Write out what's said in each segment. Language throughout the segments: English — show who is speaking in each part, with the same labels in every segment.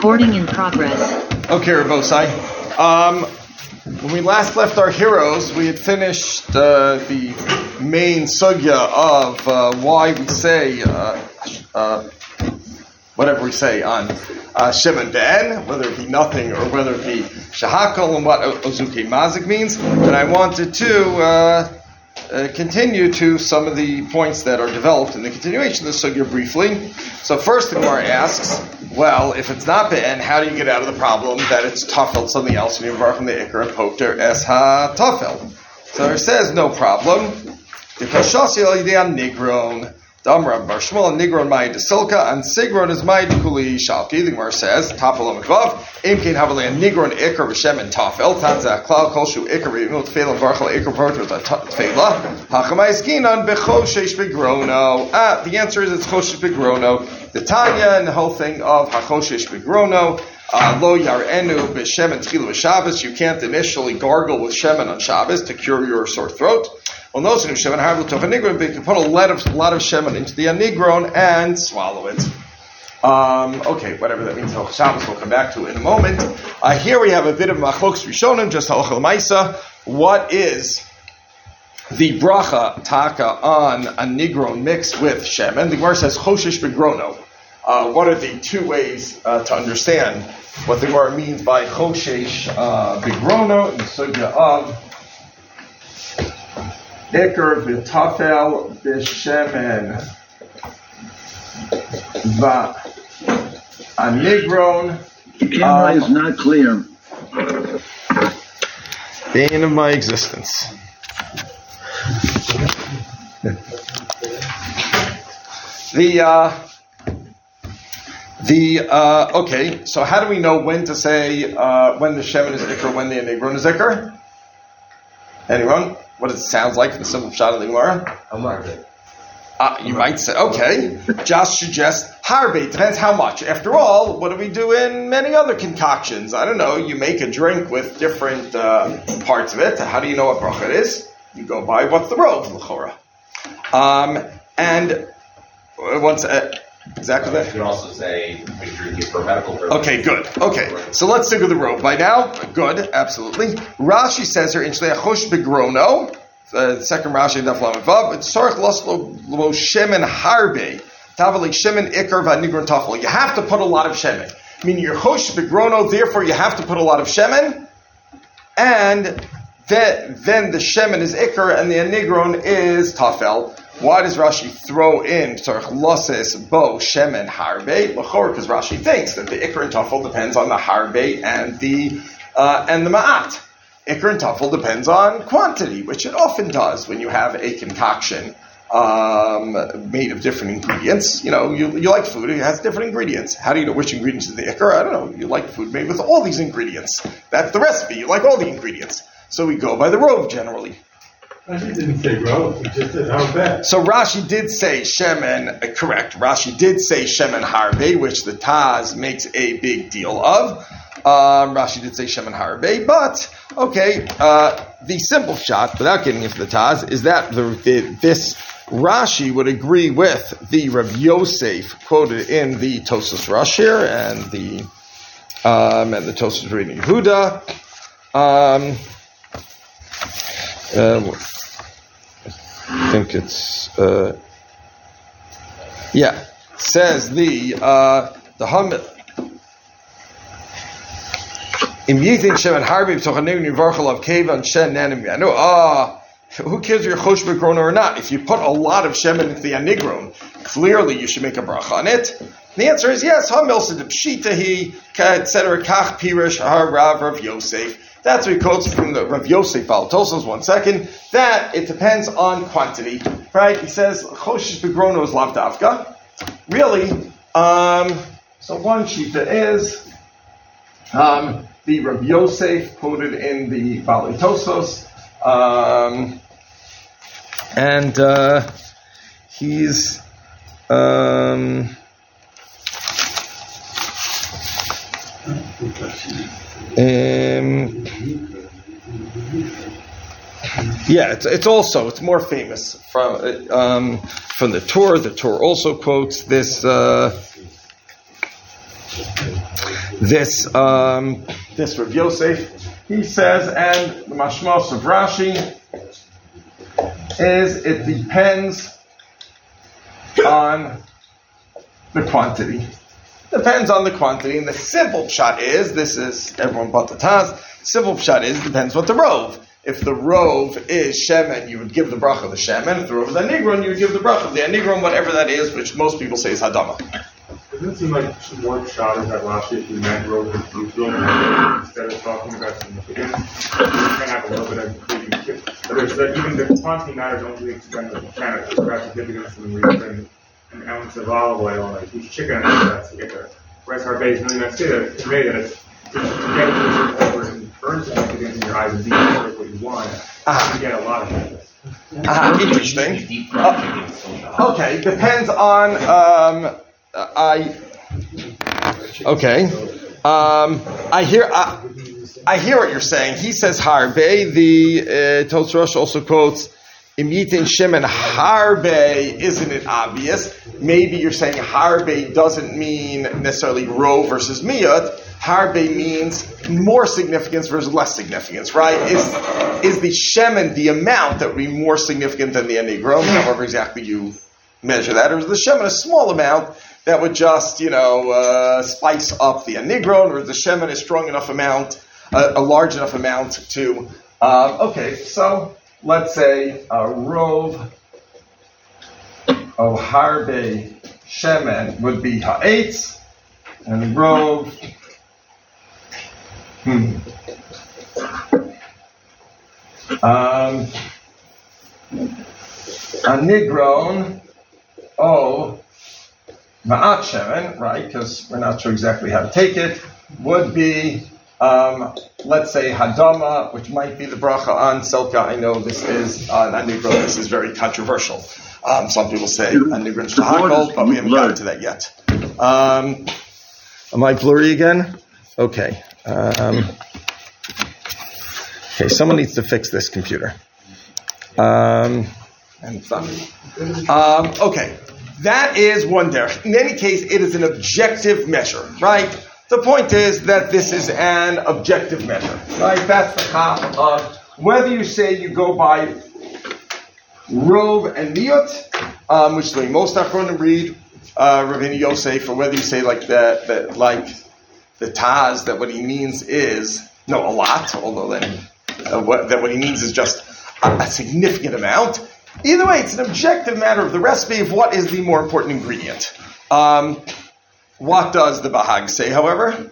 Speaker 1: Recording in progress.
Speaker 2: Okay, Rabosai. When we last left our heroes, we had finished the main sugya of why we say whatever we say on Shemin Ben, whether it be nothing or whether it be Shahakal, and what Ozuki Mazik means. And I wanted to continue to some of the points that are developed in the continuation of the sugya briefly. So first the Gemara asks, well, if it's not Ben, how do you get out of the problem that it's tafel something else and you are from the ikar and poter es ha tafel? So it says no problem. Because shasi al yidei nigron. Damra Bar Shmuel Nigron Mai de Silka and Sigron is Mai de Kuli Shalki. The Gemara says Tafel Omikvav Imkin Havali and Nigron Iker V'Shem and Tafel Tanza Klal Kolshu Iker V'Imut Tefela Varchal Iker Portu Tefela Hachamai Skinan Bechoshesh Begrono. The answer is it's Choshesh Begrono. The Tanya and the whole thing of Hachoshesh Begrono. Lo Yarenu B'Shem and Tchilu Shabbos. You can't initially gargle with Shemen on Shabbos to cure your sore throat. Well, those who Shemen Harvil Tov Nigron, they can put a lot of Shemen into the Nigron and swallow it. Okay, whatever that means, Shabbos we'll come back to in a moment. Here we have a bit of Machlokes Rishonim, just Halachal Maisa. What is the bracha taka on a Nigron mixed with Shemen? The Gemara says Choshesh Begrono. What are the two ways to understand what the Gemara means by Choshesh Begrono in the sugya of Iker v'tafel b'shemen v'anigron.
Speaker 3: The camera is not clear.
Speaker 2: Bane of my existence. Okay, so how do we know when to say when the shemen is Iker, when the anigron is Iker? Anyone? What it sounds like in the simple shot of the Gemara? You might say, okay, just suggest harbe. Depends how much. After all, what do we do in many other concoctions? I don't know. You make a drink with different parts of it. How do you know what bracha it is? You go by what's the rove, l'chora. And once exactly that.
Speaker 4: You can also say when you're drinking for medical purposes.
Speaker 2: Okay, good. Okay, so let's stick with the rope by now. Good, absolutely. Rashi says here in Shleachosh Begrono, the second Rashi in Daf Lamed Vav, it's Sorach Loslo Shemen Harbe, Tavalik Shemen Iker Vanigron Tafel. You have to put a lot of Shemen. Meaning you're Chosh Begrono, therefore you have to put a lot of Shemen, and then the Shemen is Iker and the Anigron is Tafel. Why does Rashi throw in Tzarech Loses Bo Shemen Harbe? L'chor, because Rashi thinks that the Iker and Tafel depends on the Harbe and the Ma'at. Iker and Tafel depends on quantity, which it often does when you have a concoction made of different ingredients. You know, you like food, it has different ingredients. How do you know which ingredients is the Iker? I don't know. You like food made with all these ingredients. That's the recipe. You like all the ingredients. So we go by the rove generally.
Speaker 5: Rashi didn't say rove, he just said how bad.
Speaker 2: So Rashi did say Shemen, correct. Rashi did say Shemen Harbe, which the Taz makes a big deal of. Rashi did say Shemen Harbe, but, okay, the simple shot, without getting into the Taz, is that this Rashi would agree with the Rav Yosef quoted in the Tosas Rosh here, and the Tosas reading Yehuda. I think it's says the Hamid. Im Yitin Shemen Harbi B'Tochanim Yivarchal of Keva and Shen Nanim Yanu. Who cares if you're Chosh Begrono or not? If you put a lot of Shemen into the Anigron, clearly you should make a bracha on it. The answer is yes. Hamil said the Pshitahi, etc. Kach Pirish Har Rav Yosef. That's what he quotes from the Rav Yosef Al Tosos, 1 second, that it depends on quantity, right? He says, Choshesh Begrono is Lav Davka. Really, so one shita is, the Rav Yosef quoted in the Bali Tosos, and he's, it's more famous from the Torah. The Torah also quotes this. this Rav Yosef, he says, and the mashmos of Rashi is it depends on the quantity. Depends on the quantity, and the simple pshat is, this is everyone but the Taz, simple pshat is, depends what the rove. If the rove is shemen, you would give the bracha of the shemen. If the rove is anigron, you would give the bracha of the anigron, whatever that is, which most people say is hadama.
Speaker 5: Doesn't it seem like more pshat is that Rashi if you meant rove and fruit rove instead of talking about significance? You can have a little bit of including so that even the quantity matters only extent of kind of express significance when we bring an ounce of olive oil and a huge chicken and that to get there. Whereas our base really not say that to me that it's to get it to a certain point where it burns significance in your eyes and be what you want, you get a lot of that.
Speaker 2: Interesting. Okay, depends on I hear what you're saying. He says harbe. The Tosfos Rosh also quotes imitin shemen harbe. Isn't it obvious? Maybe you're saying harbe doesn't mean necessarily rov versus miyat. Harbe means more significance versus less significance, right? Is the shemen the amount that would be more significant than the anigron, however exactly you measure that, or is the shemen a small amount that would just, spice up the anigron, or is the shemen a strong enough amount, a large enough amount to, so let's say a rov of harbe shemen would be ha'etz, and rov, anigron, ma'at shemen, right, because we're not sure exactly how to take it, would be, let's say, hadama, which might be the bracha on selka. I know this is, on anigron, this is very controversial. Some people say anigron shahakol, but we haven't gotten to that yet. Am I blurry again? Okay. Someone needs to fix this computer. And it's not me. Okay. That is one derech. In any case, it is an objective measure, right? The point is that this is an objective measure, right? That's the half of whether you say you go by rov and miyut, which is the way most Achronim read Ravina Yosef, or whether you say like the Taz, that what he means is a lot, although then that what he means is just a significant amount. Either way, it's an objective matter of the recipe of what is the more important ingredient. What does the Bahag say, however?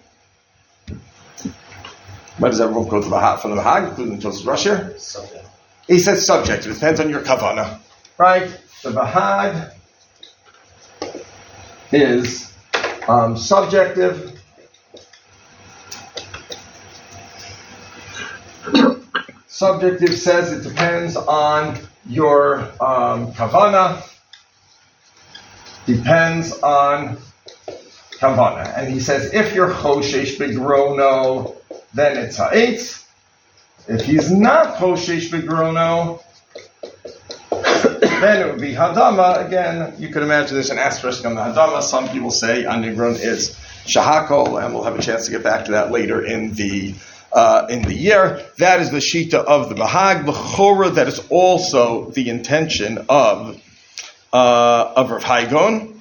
Speaker 2: What does everyone quote from the Bahag, including Tosfos Rosh here?
Speaker 4: Subject.
Speaker 2: He says subjective. It depends on your kavana, right? The Bahag is subjective. Subjective says it depends on your kavana. Depends on kavana. And he says if you're choshesh begrono, then it's ha'etz. If he's not choshesh begrono, then it would be hadama. Again, you can imagine there's an asterisk on the hadama. Some people say anigron is shahakol, and we'll have a chance to get back to that later in the year. That is the shita of the Bahag. L'chora, that is also the intention of Rav Haigon.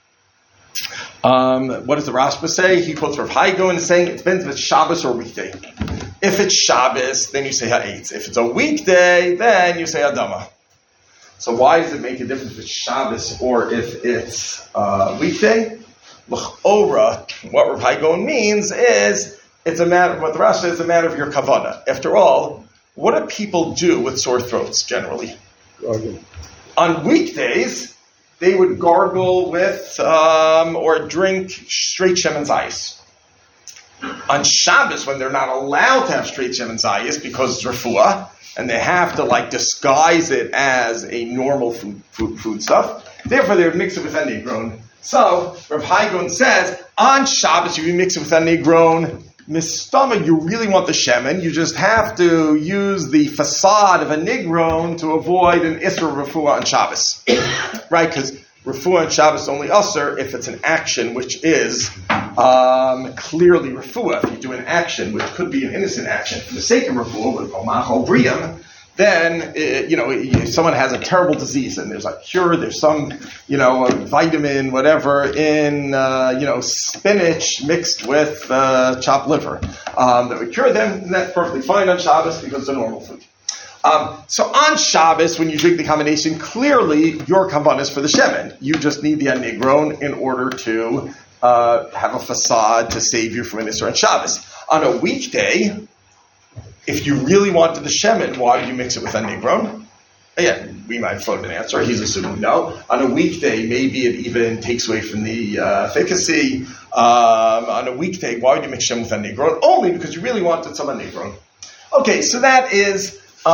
Speaker 2: What does the Rashba say? He quotes Rav Haigon as saying it depends if it's Shabbos or weekday. If it's Shabbos, then you say ha'etz. If it's a weekday, then you say hadama. So why does it make a difference if it's Shabbos or if it's weekday? L'chora, what Rav Haigon means is it's a matter, what the Rashi says, is a matter of your kavana. After all, what do people do with sore throats generally? Gargle. On weekdays, they would gargle with or drink straight shemen zayis. On Shabbos, when they're not allowed to have straight shemen zayis because it's refuah, and they have to disguise it as a normal food stuff, therefore they would mix it with anigron. So Rav Haigon says on Shabbos you mix it with anigron. Mistama, you really want the shemen, you just have to use the facade of a nigron to avoid an isra refuah on Shabbos. Right? Because refuah on Shabbos is only usher if it's an action which is Clearly, refuah, if you do an action which could be an innocent action for the sake of refuah, with omachol briam, then, someone has a terrible disease and there's a cure, there's some, vitamin, whatever, in, spinach mixed with chopped liver that would cure them, and that's perfectly fine on Shabbos because it's a normal food. So on Shabbos, when you drink the combination, clearly your kavanah is for the shemen. You just need the anigron in order to have a facade to save you from an Isser on Shabbos. On a weekday, if you really wanted the shemen, why would you mix it with anigron? Again, we might float an answer. He's assuming no. On a weekday, maybe it even takes away from the efficacy. On a weekday, why would you mix shemen with anigron? Only because you really wanted some anigron. Okay, so that is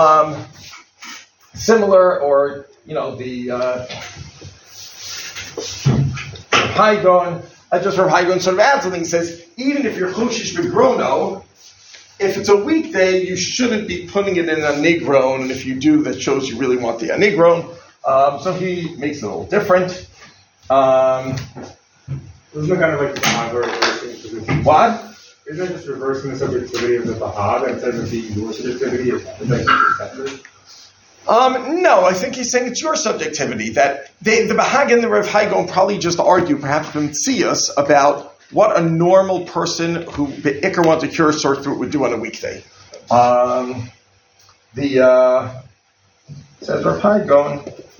Speaker 2: similar, or the Haigon. Just Rav Haigon sort of adds something. He says, even if you're choshish begrono, if it's a weekday, you shouldn't be putting it in a nigron, and if you do, that shows you really want the anigron. So he makes it a little different.
Speaker 5: Isn't it kind of like the Bahag reversing?
Speaker 2: What?
Speaker 5: Isn't it just reversing the subjectivity of the Bahag and says that your subjectivity is like perspective?
Speaker 2: No, I think he's saying it's your subjectivity, that the Bahag and the Rav Haigon probably just argue, perhaps from Tzias, about what a normal person who the Iker wants to cure sore throat would do on a weekday. Says Rav Haigon.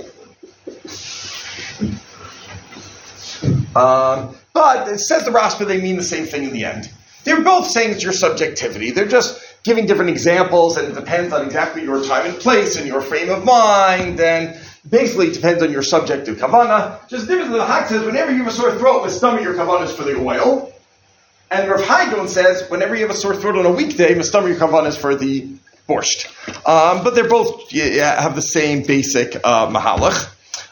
Speaker 2: But it says the Rashba, they mean the same thing in the end. They're both saying it's your subjectivity. They're just giving different examples, and it depends on exactly your time and place and your frame of mind, and basically it depends on your subjective kavanah. Just different than the Hag says, whenever you have a sore throat, the stomach your kavanah is for the oil. And Rav Haigon says, whenever you have a sore throat on a weekday, the stomach your kavanah is for the borscht. But they're both have the same basic mahalach.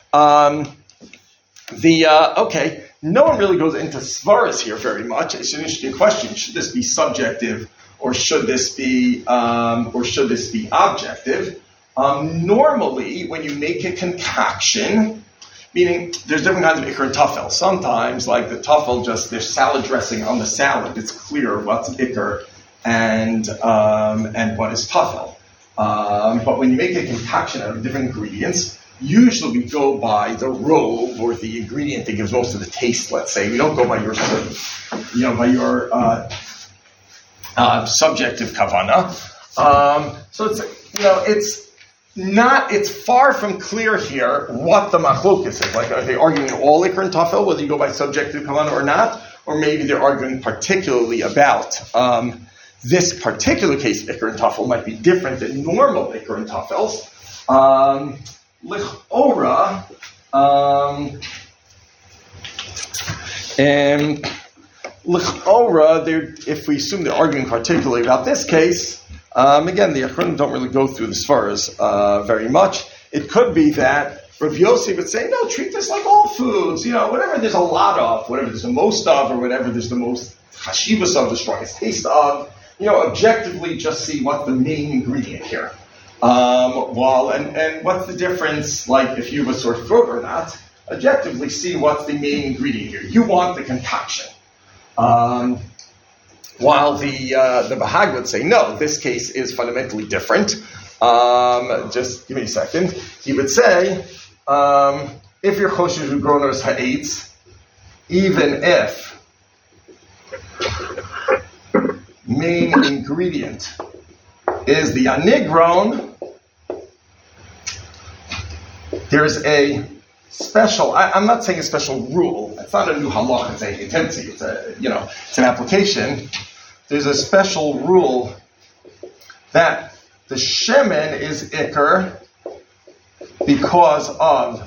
Speaker 2: Okay. No one really goes into svaras here very much. It's an interesting question. Should this be subjective, or should this be objective? Normally, when you make a concoction, meaning there's different kinds of ikr and tafel. Sometimes, like the tafel, just there's salad dressing on the salad. It's clear what's ikr and what is tafel. But when you make a concoction out of different ingredients, usually we go by the rove, or the ingredient that gives most of the taste, let's say. We don't go by your subjective kavanah. So it's far from clear here what the machlokas is. Like, are they arguing all ikr and tafel, whether you go by subjective kavanah or not? Or maybe they're arguing particularly about this particular case, ikr and tafel might be different than normal ikr and tafels. Lichora, and Lichora, if we assume they're arguing particularly about this case, again, the Achronim don't really go through the Svaras very much. It could be that Rav Yossi would say, no, treat this like all foods, whatever there's a lot of, whatever there's the most of, or whatever there's the most chashivas of, the strongest taste of, objectively just see what's the main ingredient here. And what's the difference, like if you have a sore throat or not, objectively see what's the main ingredient here. You want the concoction. While the Bahag would say, no, this case is fundamentally different. Just give me a second. He would say, if your choshesh ugronos ha'etz, even if main ingredient is the anigron, there's a special, I'm not saying a special rule, it's not a new halach, it's a tendency, it's an application. There's a special rule that the shemen is ikr because of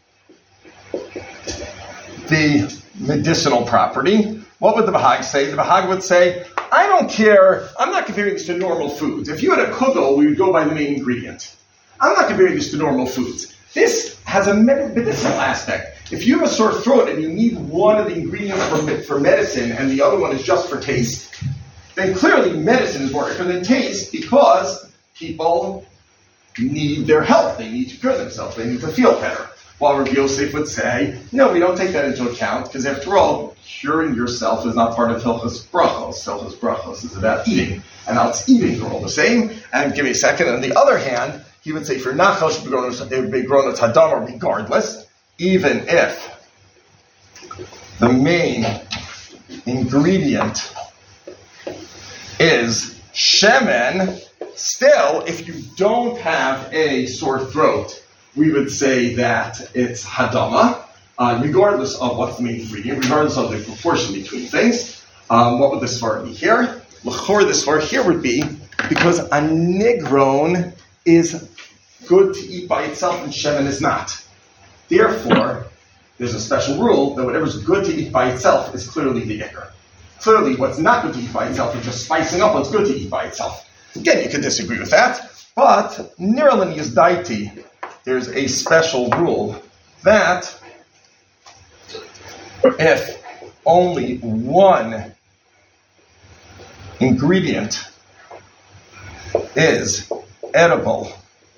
Speaker 2: the medicinal property. What would the Bahag say? The Bahag would say, I don't care, I'm not comparing this to normal foods. If you had a kugel, we would go by the main ingredient. I'm not comparing this to normal foods. This has a medicinal aspect. If you have a sore throat and you need one of the ingredients for medicine and the other one is just for taste, then clearly medicine is more different than taste, because people need their health. They need to cure themselves. They need to feel better. While Rabbi Yosef would say, no, we don't take that into account, because after all, curing yourself is not part of Hilchos Brachos. Hilchos Brachos is about eating, and now it's eating are all the same. And give me a second. On the other hand, he would say for Nachash, it would be grown as Hadamah regardless, even if the main ingredient is shemen. Still, if you don't have a sore throat, we would say that it's hadama, regardless of what's the main ingredient, regardless of the proportion between things. What would the svar be here? L'chor, the svar here would be because a nigron is good to eat by itself and shemen is not. Therefore, there's a special rule that whatever's good to eat by itself is clearly the ikar. Clearly, what's not good to eat by itself is just spicing up what's good to eat by itself. Again, you could disagree with that, but nirlan yizdaiti, there's a special rule that if only one ingredient is edible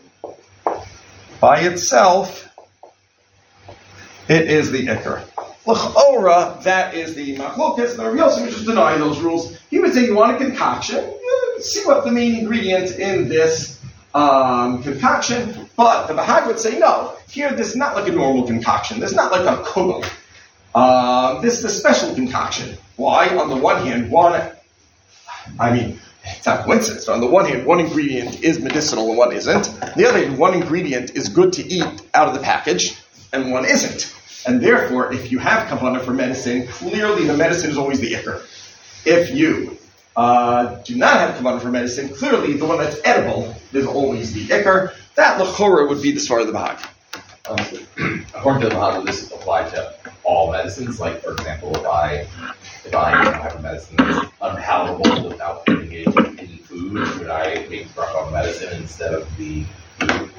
Speaker 2: by itself, it is the ikar. L'chora, that is the machlokas. Now, Rabbi Yosef would just deny those rules. He would say, you want a concoction? See what the main ingredient in this concoction. But the Bahag would say, no, here this is not like a normal concoction. This is not like a kugel. This is a special concoction. Why? On the one hand, it's not coincidence. On the one hand, one ingredient is medicinal and one isn't. On the other hand, one ingredient is good to eat out of the package and one isn't. And therefore, if you have kavanah for medicine, clearly the medicine is always the ikar. If you do not have kavanah for medicine, clearly the one that's edible is always the ikar. That l'chora would be the svar of the Bahag.
Speaker 4: According to the Bahag, would this apply to all medicines? Like, for example, if I have a medicine that's unpalatable without putting it in food, should I make bracha on medicine instead of the food?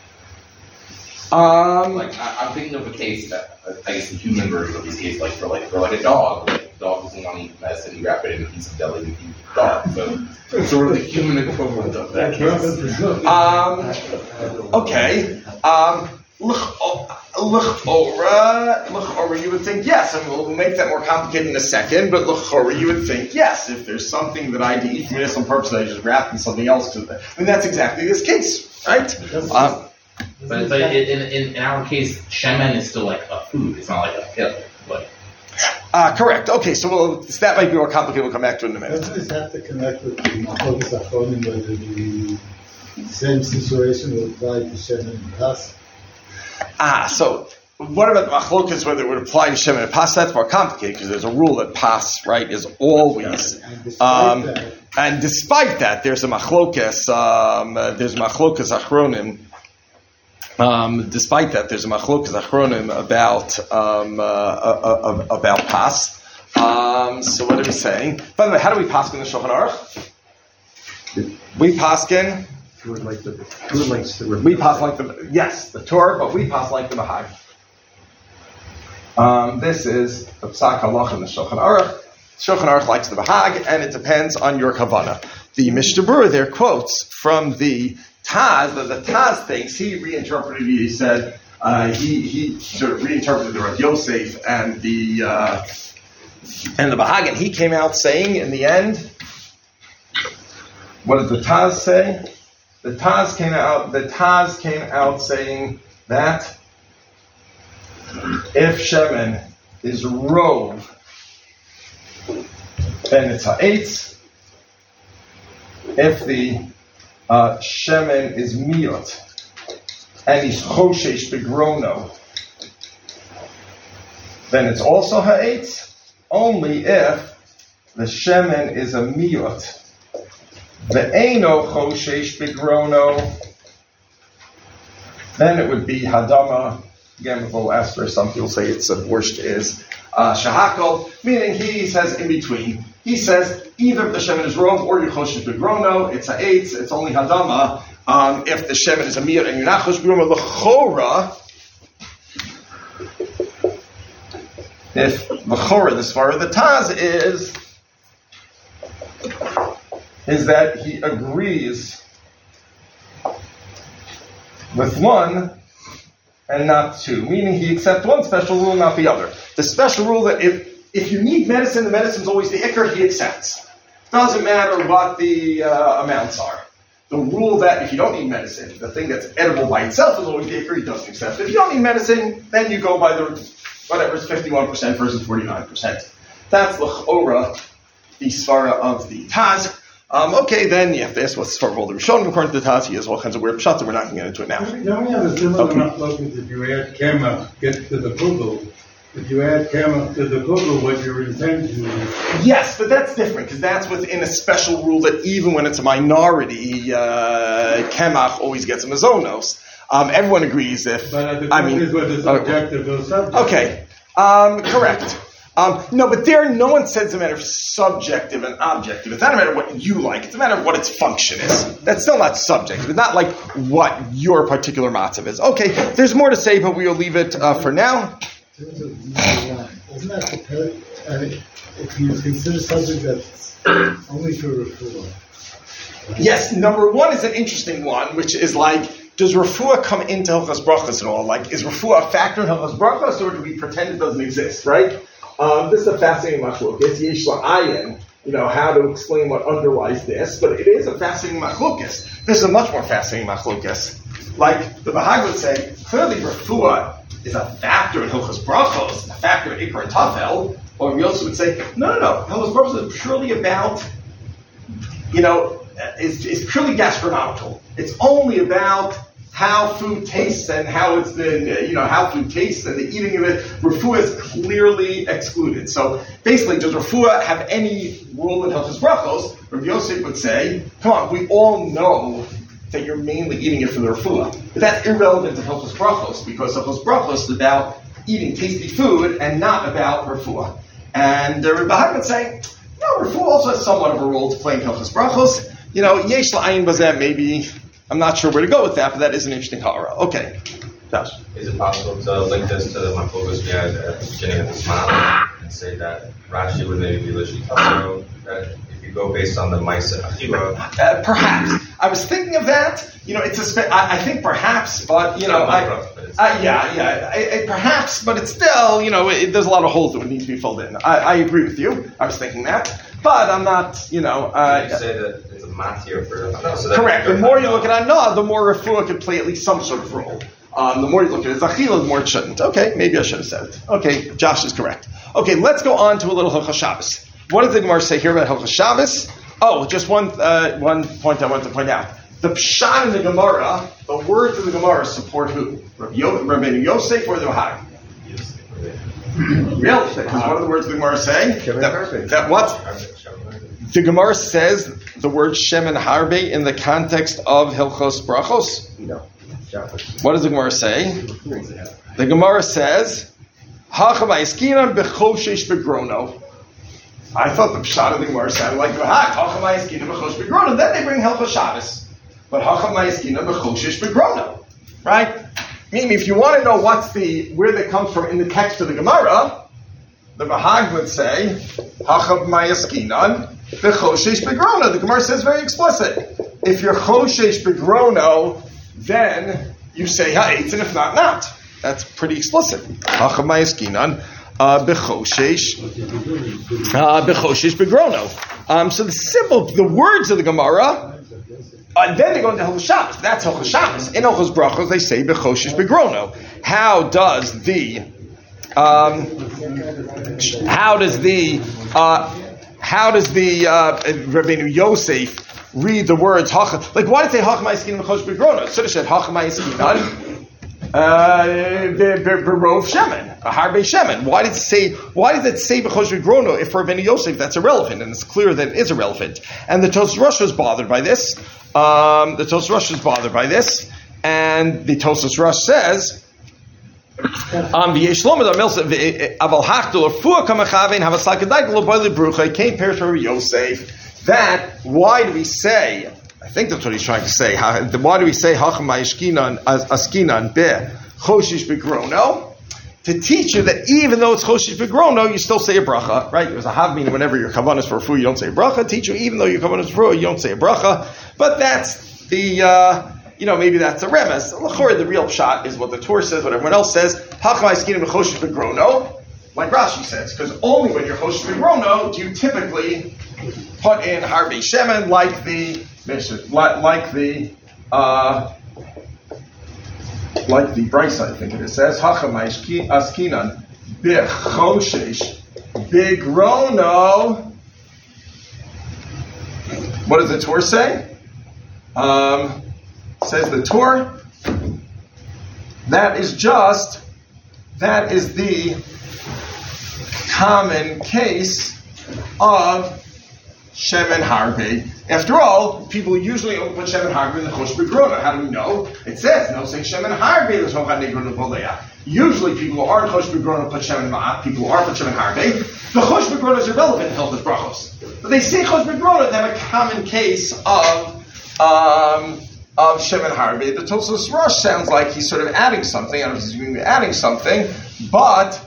Speaker 4: I'm thinking of a case that I guess the human version of this case, like for a dog. Like, the dog doesn't want to eat medicine, you wrap it in a piece of deli to feed the dog. So it's sort of the human equivalent of that case.
Speaker 2: Okay. L'chora, you would think yes, and we'll make that more complicated in a second, but l'chora, you would think yes, if there's something that I eat for medicinal purposes, I just wrap in something else to it. I mean, that's exactly this case, right?
Speaker 1: But in our case, shemen is still like a food. It's not like a pill.
Speaker 2: Correct. Okay, so that might be more complicated. We'll come back to it in a minute.
Speaker 6: Doesn't this have to connect with the Machlokes Achronim, whether the same situation will apply to shemen and pas?
Speaker 2: So what about Machlokes, whether it would apply to shemen and pas? That's more complicated because there's a rule that pas, right, is always. And despite that, there's a Machlokes. There's Machlokes Achronim. Despite that, there's a Machlokes Achronim about pas. So what are we saying? By the way, how do we paskin the Shulchan Aruch? We paskin. We pass like the Torah, but we pass like the Bahag. This is the Psak Halach in the Shulchan Aruch. Shulchan Aruch likes the Bahag, and it depends on your kavanah. The Mishnah Berurah there quotes from the Taz, that the Taz thinks, he reinterpreted it, he said, he sort of reinterpreted the Rav Yosef and the Bahag, and he came out saying in the end, what did the Taz say? The Taz came out saying that if shemen is rove, then it's ha'etz. If the shemen is miot, and he's choshesh begrono, then it's also ha'etz, only if the shemen is a miot. The eino choshesh begrono, then it would be hadama. Again, with a little asterisk, some people say it's a borscht is shahakol, meaning he says in between. He says either if the shemen is rov or you're choshesh begrono, it's ha'etz, it's only hadama. If the shemen is a miot and you're not choshesh begrono, l'chora. If l'chora, the svar of the Taz is that he agrees with one and not two, meaning he accepts one special rule, not the other. The special rule that if you need medicine, the medicine's always the ikr, he accepts. Doesn't matter what the amounts are. The rule that if you don't need medicine, the thing that's edible by itself is always the ikr, he doesn't accept. If you don't need medicine, then you go by the, whatever, it's 51% versus 49%. That's l'chora, the svara of the Taz. Okay, then you have to ask what's the svara of all the Rishonim. According to the Taz, he has all kinds of weird pshat, and we're not going to get into it now.
Speaker 6: Don't we have a similar machloket if you add kemach, get to the kugel? If you add kemach to the kugel, what your intention is?
Speaker 2: Yes, but that's different, because that's within a special rule that even when it's a minority, kemach always gets a mazonos. Everyone agrees if...
Speaker 6: But the question is whether it's objective or subjective.
Speaker 2: Okay, correct. No, but there, no one says it's a matter of subjective and objective. It's not a matter of what you like. It's a matter of what its function is. That's still not subjective. It's not like what your particular matzav is. Okay, there's more to say, but we will leave it for now.
Speaker 6: Isn't that the if you consider something that's only for refuah?
Speaker 2: Yes, number one is an interesting one, which is like, does refuah come into Hilchos Brachos at all? Like, is refuah a factor in Hilchos Brachos, or do we pretend it doesn't exist, right? This is a fascinating machlokes. Yesh la'ayin, how to explain what underlies this, but it is a fascinating machlokes. This is a much more fascinating machlokes. Like, the Bahag would say, clearly refuah is a factor in Hilchos Brachos, a factor in Ikar and Tafel, or Yosef would say, no. Hilchos Brachos is purely about, it's purely gastronomical. It's only about how food tastes and how it's been, how food tastes and the eating of it. Refuah is clearly excluded. So basically, does refuah have any role in Hilchos Brachos? Rav Yosef would say, come on, we all know that you're mainly eating it for the refuah. But that's irrelevant to Hilchos Brachos, because Hilchos Brachos is about eating tasty food and not about refuah. And Rav Bahag would say, no, refuah also has somewhat of a role to play in Hilchos Brachos. Yesh la'ayin bazeh, maybe, I'm not sure where to go with that, but that is an interesting ha'ara. Okay. Josh.
Speaker 7: Is it possible to link this to the machlokes we had at the beginning of this model and say that Rashi would maybe be Lishitaro, that if you go based on the Maisa Achira?
Speaker 2: Perhaps. I was thinking of that. It's I think perhaps, but, perhaps, but it's still, there's a lot of holes that would need to be filled in. I agree with you. I was thinking that. But I'm not,
Speaker 7: you say that it's a matir for... So
Speaker 2: correct. The more you look at Anah, the more refuah could play at least some sort of role. The more you look at Zachila, the more it shouldn't. Okay, maybe I should have said it. Okay, Josh is correct. Okay, let's go on to a little Hilchos Shabbos. What does the Gemara say here about Hilchos Shabbos? Oh, just one point I want to point out. The Pshat in the Gemara, the words of the Gemara support who? Rabbeinu Yosef or the Bahag? Really? Because what do the words of the Gemara say? That what? The Gemara says the word Shem and Harbe in the context of Hilchos Brachos?
Speaker 8: No.
Speaker 2: What does the Gemara say? The Gemara says, Hachamayskinan bechoshesh begrono. I thought the Pshat of the Gemara sounded like Hachamayskinan bechoshesh begrono. Then they bring Hilchos Shabbos. But Hachamayskinan bechoshesh begrono. Right? Meaning, if you want to know where that comes from in the text of the Gemara, the Bahag would say, Hachamayskinan bechoshesh begrono. The Gemara says very explicit. If you're choshesh begrono, then you say ha'etz, and if not. That's pretty explicit. Hachamayskinan bechoshesh begrono. So the words of the Gemara, and then they go into Hilchos Shabbos. That's Hilchos Shabbos. In Hilchos Brachos, they say bechoshesh begrono. How does the Rabbeinu Yosef read the words Hacha? Like, why did it say Hachamayskinan bechoshesh begrono? It should have said Hachamayskinan berov shemen, harbe shemen. Why does it say bechoshesh begrono if for Rabbeinu Yosef that's irrelevant, and it's clear that it is irrelevant? And the Tosfos Rosh was bothered by this. And the Tosfos Rosh says, that why do we say? I think that's what he's trying to say. Why do we say Hachamayskinan askinan be choshesh begrono? To teach you that even though it's choshesh begrono, you still say a bracha, right? There's a havmina whenever your kavanah is for food, you don't say a bracha. Teach you even though your kavanah is for food, you don't say a bracha. But that's the maybe that's a remez. The real shot is what the Torah says, what everyone else says. Like Rashi says, because only when you're Choshesh Begrono do you typically put in Harvey Shemen, like the Brisa, I think it says, Hachamai Askinan Bechoshesh Begrono. What does the Torah say? Says the Torah, that is the common case of Shemen Harbe. After all, people usually only put Shemen Harbe in the Choshesh Begrono. How do we know? It says, no, say Shemen Harbe, the Tocha Nigron Ubolea. Usually people who aren't Choshesh Begrono put Shemen Ma'at, people who are put Shemen Harbe. The Choshesh Begrono is irrelevant in Hilchos Brachos. But they say Choshesh Begrono to have a common case of Shemen Harbe. The Tosfos Rosh sounds like he's sort of adding something. I don't know if he's going to be adding something, but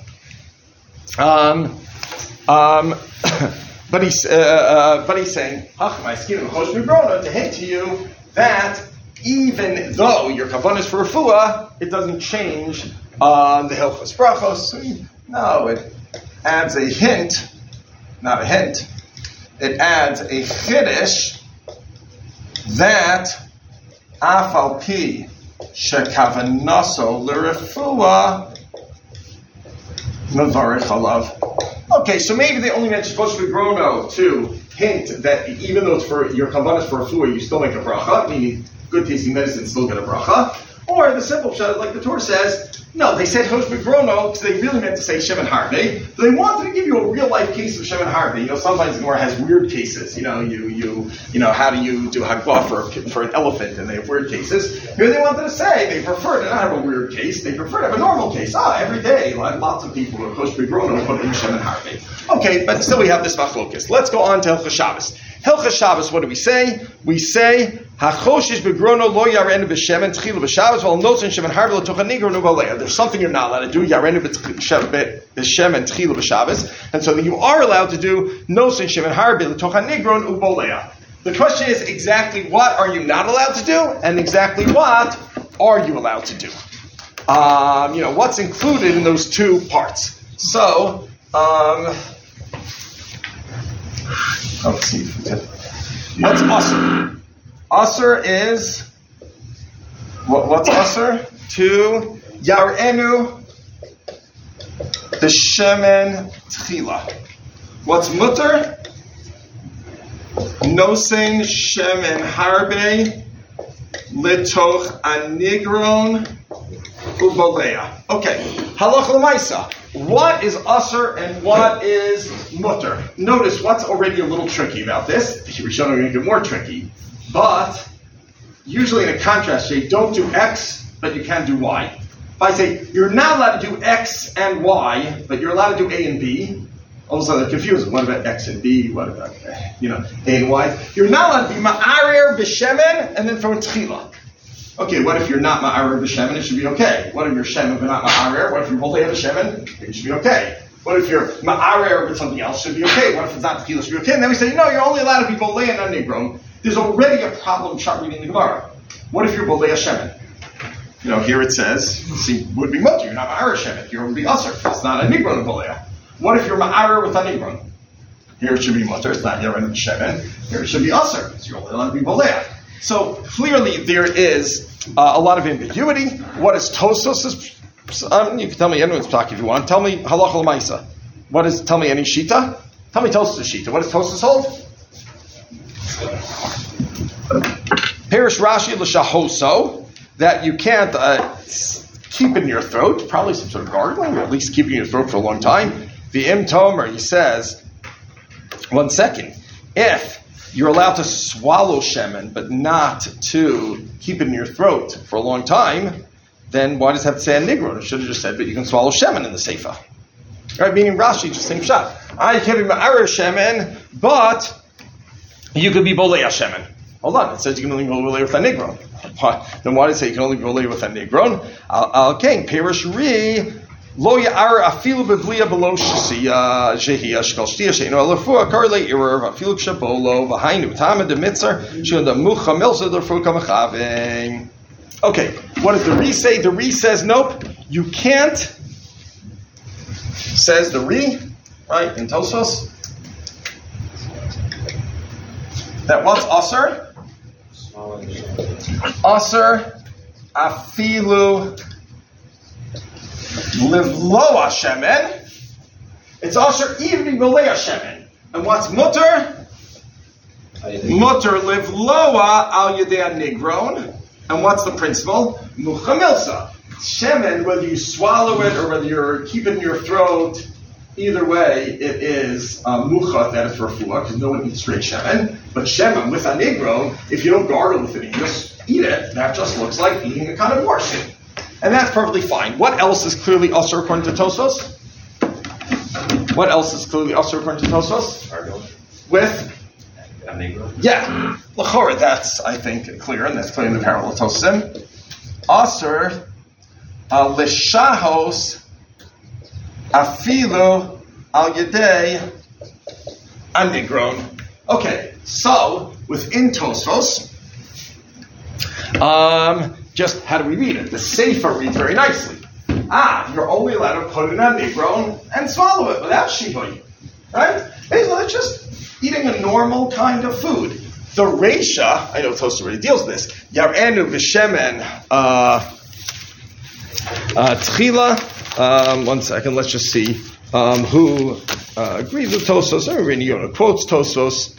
Speaker 2: he's saying to hint to you that even though your kavanah is for refuah, it doesn't change the Hilchos Brachos. No, it adds a hint, not a hint. It adds a chiddush that afal pi shekavanaso l'refuah mevarich alav. Okay, so maybe they only mention Choshesh Begrono to hint that even though it's for your kavanah is for refuah, you still make a bracha, meaning good tasting medicine still get a bracha. Or the simple shot, like the Torah says, no, they said Choshesh Begrono because they really meant to say Shemen Harbe. But they wanted to give you a real life case of Shemen Harbe. Sometimes the Gemara has weird cases. How do you do Hagba for an elephant, and they have weird cases. Here they wanted to say they prefer to not have a weird case. They prefer to have a normal case. Every day, lots of people who are Choshesh Begrono put in Shemen Harbe. Okay, but still we have this machlokas. Let's go on to Hilchos Shabbos. Hilchos Shabbos, what do we say? We say Hachoshesh Begrono lo yarenu b'shemen tchilu b'Shabbos v'al notzin shemen harbe lo tocha nigron u'balei. There's something you're not allowed to do, yarenu b'shemen tchilu b'Shabbos, and so you are allowed to do notzin shemen harbe lo tocha nigron u'balei. The question is exactly what are you not allowed to do, and exactly what are you allowed to do? What's included in those two parts. So, let's see. What's asur? Asur is what's asur? To yarenu the shemen tchila. What's mutter? Nosein shemen harbe litoch anigron ubalea. Okay, halacha l'maisa. What is asur and what is mutter? Notice what's already a little tricky about this. The Rishonim are going to get more tricky. But usually in a contrast shape, don't do X, but you can do Y. If I say you're not allowed to do X and Y, but you're allowed to do A and B, all of a sudden they're confused. What about X and B? What about A and Y? You're not allowed to be ma'arer b'shemen and then throw in tchila. Okay, what if you're not ma'arer b'shemen? It should be okay. What if you're shemen but not ma'arer? What if you're bolei b'shemen? It should be okay. What if you're ma'arer with something else? It should be okay. What if it's not tchila? It should be okay. And then we say, no, you're only allowed to be bolei and non-nigron. There's already a problem chart reading the Gemara. What if you're bolei shemen? Here it says, would be mutter. You're not ma'arer shemen. Here would be asur. It's not a nigron bolei. What if you're ma'arer with a nigron? Here it should be mutter. It's not yarenu shemen. Here it should be asur. So you're only allowed to be bolei. So clearly there is a lot of ambiguity. What is Tosfos? You can tell me anyone's talk if you want. Tell me halacha l'maisa. Tell me any shita? Tell me Tosfos shita. What does Tosfos hold? Perish Rashi l'shahoso, that you can't keep in your throat, probably some sort of gargling, or at least keeping in your throat for a long time. The Im Tomer, he says, 1 second, if you're allowed to swallow shemen, but not to keep it in your throat for a long time, then why does it have to say a nigron? It should have just said, but you can swallow shemen in the seifa. Right? Meaning Rashi, just same shot. I can't be ma'arer shemen, but you could be bolei shemen. Hold on, it says you can only be bolei with a nigron. Then why does it say you can only be bolei with a nigron? Okay, Perish Ri, lo ya'ar afilu bevliya below shesiya jehiyah shkal shtiya she'ino alafua karle irer afilu kshabolo v'hainu tama de mitzar she'on da mucha milsa derfu kamachaving. Okay, what does the Re say? The Re says, nope, you can't. Says the Re, right, in Tosfos. That what's Aser? Aser afilu livlo shemen. It's Aser even b'lei shemen. And what's mutter? Mutter livloa al yedei nigron. And what's the principle? Muchamilsa. Shemen, whether you swallow it or whether you're keeping it in your throat, either way, it is mucha, that is for refuah, because no one eats straight shemen. But shemen with a nigron, if you don't gargle with it, you just eat it, that just looks like eating a kind of worship. And that's perfectly fine. What else is clearly usher according to Tosfos? What else is clearly usher according to Tosfos? With? Yeah. L'chora, that's, I think, clear, and that's clear in the parallel Tosim. Usher l'shahos afilu al yedei anigron. Okay, so within Tosfos, just how do we read it? The Sefer reads very nicely. You're only allowed to put it on nigron and swallow it without shivui, right? It's just eating a normal kind of food. The Reisha, I know Tosfos already deals with this. Yar'enu v'shemen tchila. 1 second, let's just see who agrees with Tosfos. Rebbeinu Yonah quotes Tosfos.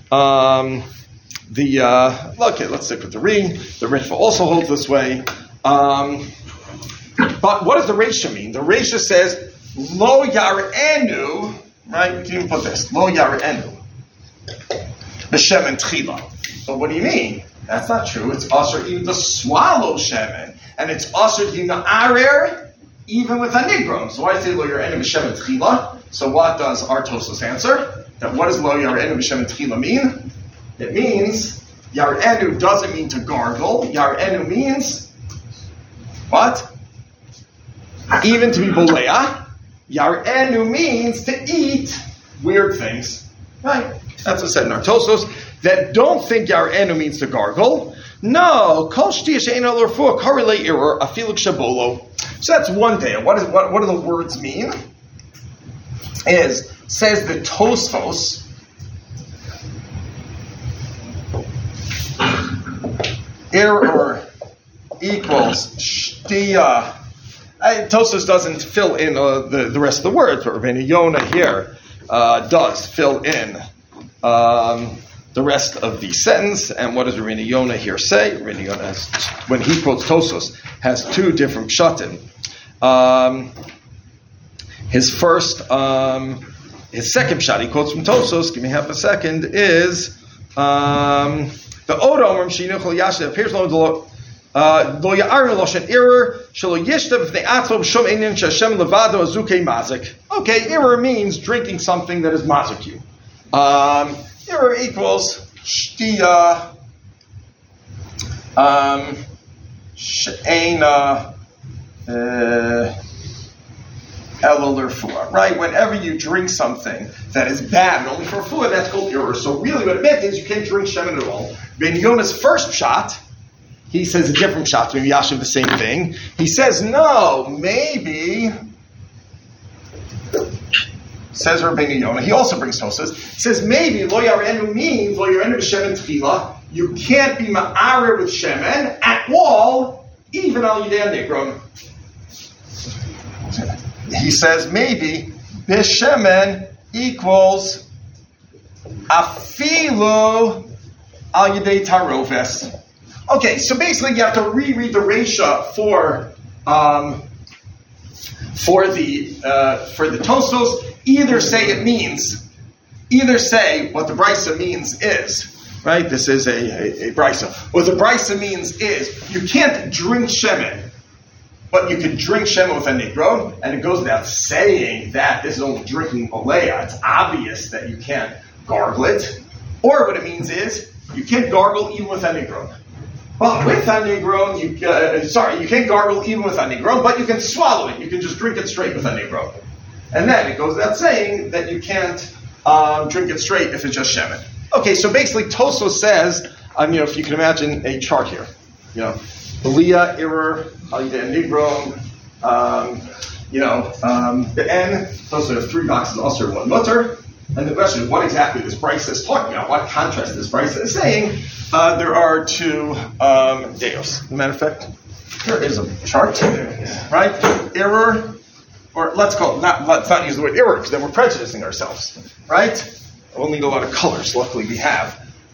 Speaker 2: Okay, let's stick with the Ri. The Ritva also holds this way. But what does the Reisha mean? The Reisha says, Lo yar'enu, right? We can even put this. Lo yar'enu. B'shemen tchila. But what do you mean? That's not true. It's usher even to swallow shemen. And it's usher to na'arer even with a nigron. So I say Lo yar'enu b'shemen tchila. So what does our Tosfos answer? That what does Lo yar'enu b'shemen tchila mean? It means, yar'enu doesn't mean to gargle. Yar'enu means, what? Even to be bolea. Yar'enu means to eat weird things. Right? That's what's said in our Tosfos. That don't think yar'enu means to gargle. No. Kol shtiya she'eina l'refuah kari le'irur afilu shabolo. So that's one day. What do the words mean? Says the Tosfos, irur equals shtiya. Tosfos doesn't fill in the rest of the words, but Rebbeinu Yonah here does fill in the rest of the sentence. And what does Rebbeinu Yonah here say? Rebbeinu Yonah has, when he quotes Tosfos, has two different pshatim. His second pshat he quotes from Tosfos, give me half a second, is the Oda Omrim Shinuchol Yashin appears lo ya'arnu loshen irur shelo yishtav v'nei atzom shom einin shashem levado azukei mazik. Okay, irur means drinking something that is mazik you. Irur equals shtiya she'ena elul refuah. Right? Whenever you drink something that is bad, only for refuah, that's called irur. So really what it meant is you can't drink shemen at all. Ben Yonah's first pshat, he says a different pshat, maybe Yashiv the same thing. He says, no, maybe, says Rebbeinu Yonah, he also brings Tosfos, says maybe lo yar'enu means lo yar'enu b'shemen tchila, you can't be ma'arer with shemen at all, even al yidei nigron. He says maybe b'shemen equals afilu al yedei taroves. Okay, so basically you have to reread the Reisha for the Tosfos. Either say what the Brisa means is, right? This is a Brisa. What the Brisa means is you can't drink shemen, but you can drink shemen with a nigron, and it goes without saying that this is only drinking olea. It's obvious that you can't gargle it. Or what it means is you can't gargle even with a nigron. But with a nigron, you can't gargle even with a nigron, but you can swallow it. You can just drink it straight with a nigron. And then it goes without saying that you can't drink it straight if it's just shemen. Okay, so basically Tosfos says, if you can imagine a chart here, Belia, Irer, Alida, Nigron, Be'en. Those are 3 boxes, also 1 mutter. And the question is, what exactly this Brisa is talking about? What contrast this Brisa is saying? There are 2 deos. As a matter of fact, here is a chart, right? Error, or let's not use the word error because then we're prejudicing ourselves, right? We'll need a lot of colors. Luckily, we have.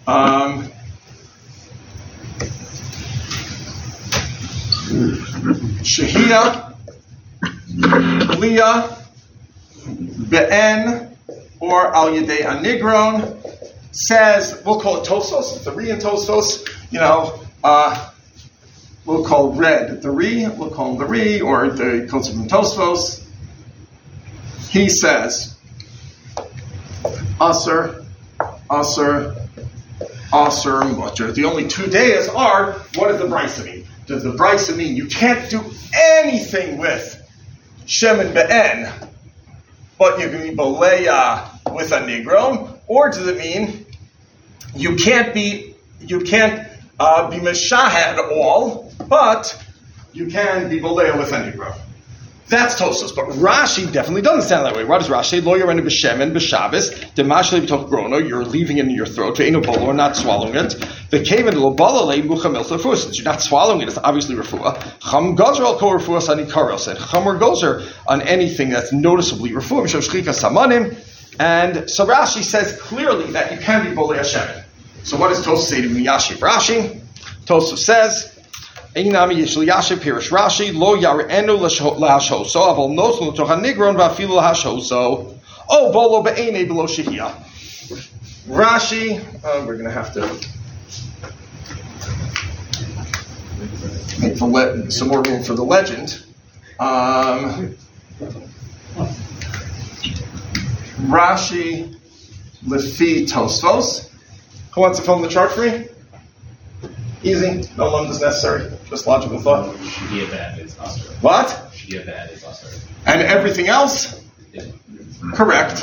Speaker 2: Shehia, Leah, Be'en, or Al Yedei Anigron says, we'll call it Tosfos, the Re in Tosfos, we'll call red the Re, we'll call him the Re, or the quotes from Tosfos. He says, Aser, Mutter. The only 2 days are, what does the Brisa mean? Does the Brisa mean you can't do anything with Shem and Be'en, but you can be Boleya with a Nigron? Or does it mean you can't be Meshah at all, but you can be Boleya with a Nigron? That's Tosfos, but Rashi definitely doesn't sound that way. What does Rashi say? Lo yorenu b'shemen b'shabbos demashli b'toch grono. You're leaving it in your throat. Ve'enu bolo, or not swallowing it. The kaven lo bala le muchamil refuah. Since you're not swallowing it, it's obviously refuah. Cham gozer al kol refuah sani karel said. Cham or gozer on anything that's noticeably refuah. Mishav shchika samanim. And so Rashi says clearly that you can be bolei hashemen. So what does Tosfos say to Miyashiv Rashi? Tosfos says, Einami yishli yashiv pirish Rashi lo yarenu lahashoso aval noson l'tocha nigron va'afilu lahashoso o bolo be'enei below shehiyah. Rashi, we're going to have to make some more room for the legend. Rashi lefi Tosfos. Who wants to fill in the chart for me? Easy. No lump is necessary. Just logical thought.
Speaker 1: Shehiyah Be'en is Aser.
Speaker 2: What?
Speaker 1: Shehiyah Be'en is Aser.
Speaker 2: And everything else?
Speaker 1: Yeah.
Speaker 2: Correct.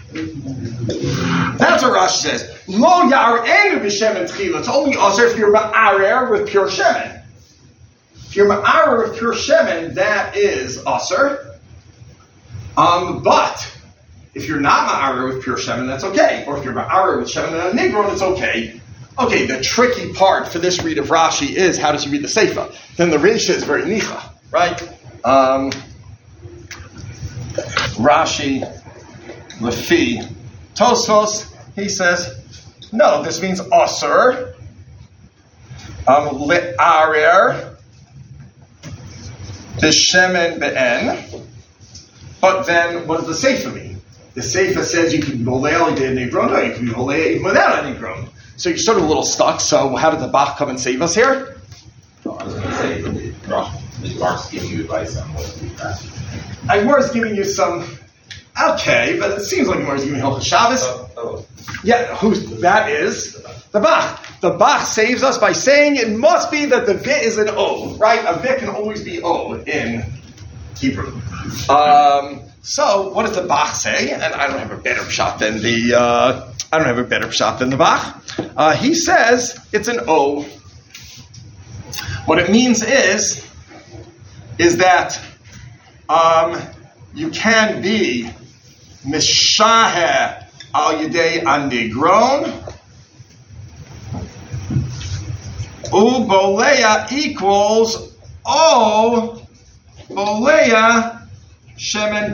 Speaker 2: That's what Rashi says. Lo yar'enu b'shemen tchila. It's only Aser if you're ma'arer with pure shemen. If you're ma'arer with pure shemen, that is Aser. But if you're not ma'arer with pure shemen, that's okay. Or if you're ma'arer with shemen and a nigron, it's okay. Okay, the tricky part for this read of Rashi is how does he read the Seifa? Then the Reisha is very nicha, right? Rashi, Lefi, Tosfos, he says, no, this means Aser, Le'arer, B'shemen Be'en. But then, what does the Seifa mean? The Seifa says you can be Bolei al Yedei Nigron, no, you can be Bolei even without a Nigron. So you're sort of a little stuck. So how did the Bach come and save us here?
Speaker 1: I was going to say, the Mark's giving you advice on what to do fast.
Speaker 2: Agmar's giving you some. Okay, but it seems like Agmar's giving Hilchos Shabbos. Yeah, that is the Bach. The Bach saves us by saying it must be that the bit is an O, right? A bit can always be O in Hebrew. So what does the Bach say? And I don't have a better shot than the Bach. He says it's an O. What it means is that you can be Mishaheh al Yedei Anigron U Boleya equals O Boleya Shemen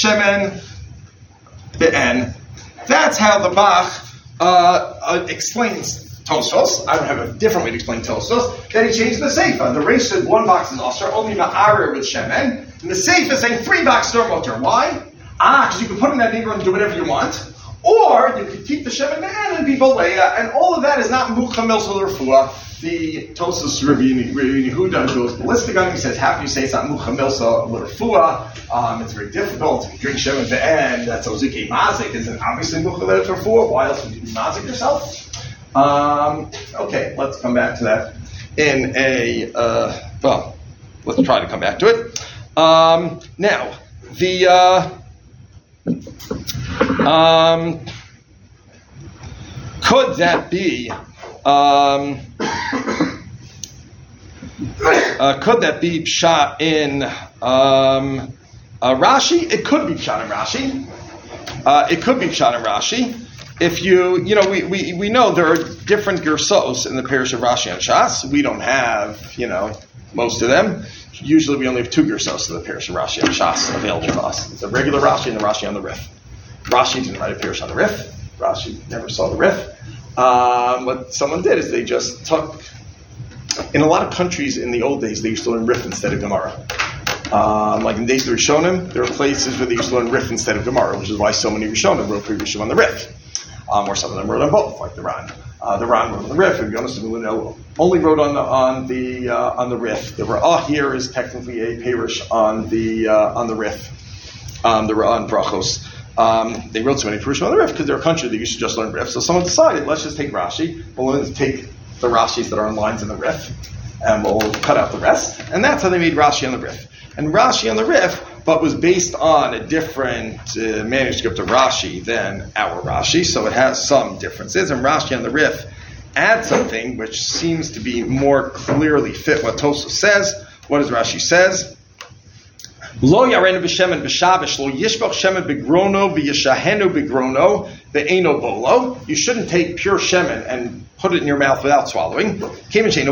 Speaker 2: Be'en. That's how the Bach explains Tosfos. I don't have a different way to explain Tosfos. Then he changed the Seifa. The Reish said 1 box is Aser, only Ma'arer with Shemen. And the Seifa is saying 3 boxes are Mutter. Why? Because you can put in that Nigron and do whatever you want. Or you could keep the Shemen Be'en and be Boleya. And all of that is not Muchamil Refuah. The Tosfos Rabbi Yehuda goes ballistic on him. He says, how can you say it's not Muchamil Refuah? It's very difficult. If you drink Shemen Be'en, that's Ozuki Mazik. Isn't obviously Muchamil Refuah. Why else would you be Mazik yourself? Okay, let's come back to that in let's try to come back to it. Now, could that be, Could that be pshat in Rashi? It could be pshat in Rashi. It could be pshat in Rashi. If we know there are different gersos in the parish of Rashi and Shas. We don't have, most of them. Usually we only have two gersos in the parish of Rashi and Shas available to us. The regular Rashi and the Rashi on the Rif. Rashi didn't write a parish on the Rif. Rashi never saw the Rif. What someone did is they just took, in a lot of countries in the old days, they used to learn Rif instead of Gemara. Like in days of Rishonim, there are places where they used to learn Rif instead of Gemara, which is why so many Rishonim wrote Rishon on the Rif. Or some of them wrote on both, like the Ran. The Ran wrote on the Rif, and Yonasan only wrote on the Rif. The Ra'ah here is technically a parish on the Rif, the Ra'ah and Brachos. They wrote so many Purushim on the Rif because they're a country that used to just learn Rif. So someone decided, let's just take Rashi, but we'll take the Rashis that are on lines in the Rif, and we'll cut out the rest. And that's how they made Rashi on the Rif. And Rashi on the Rif, but was based on a different manuscript of Rashi than our Rashi, so it has some differences. And Rashi on the Rif adds something which seems to be more clearly fit what Tosfos says. What does Rashi says? Lo yarenu b'shemen b'shavish, lo yishbach shemen b'grono v'yishahenu b'grono ve'eno bolo. You shouldn't take pure shemen and put it in your mouth without swallowing. Okay, that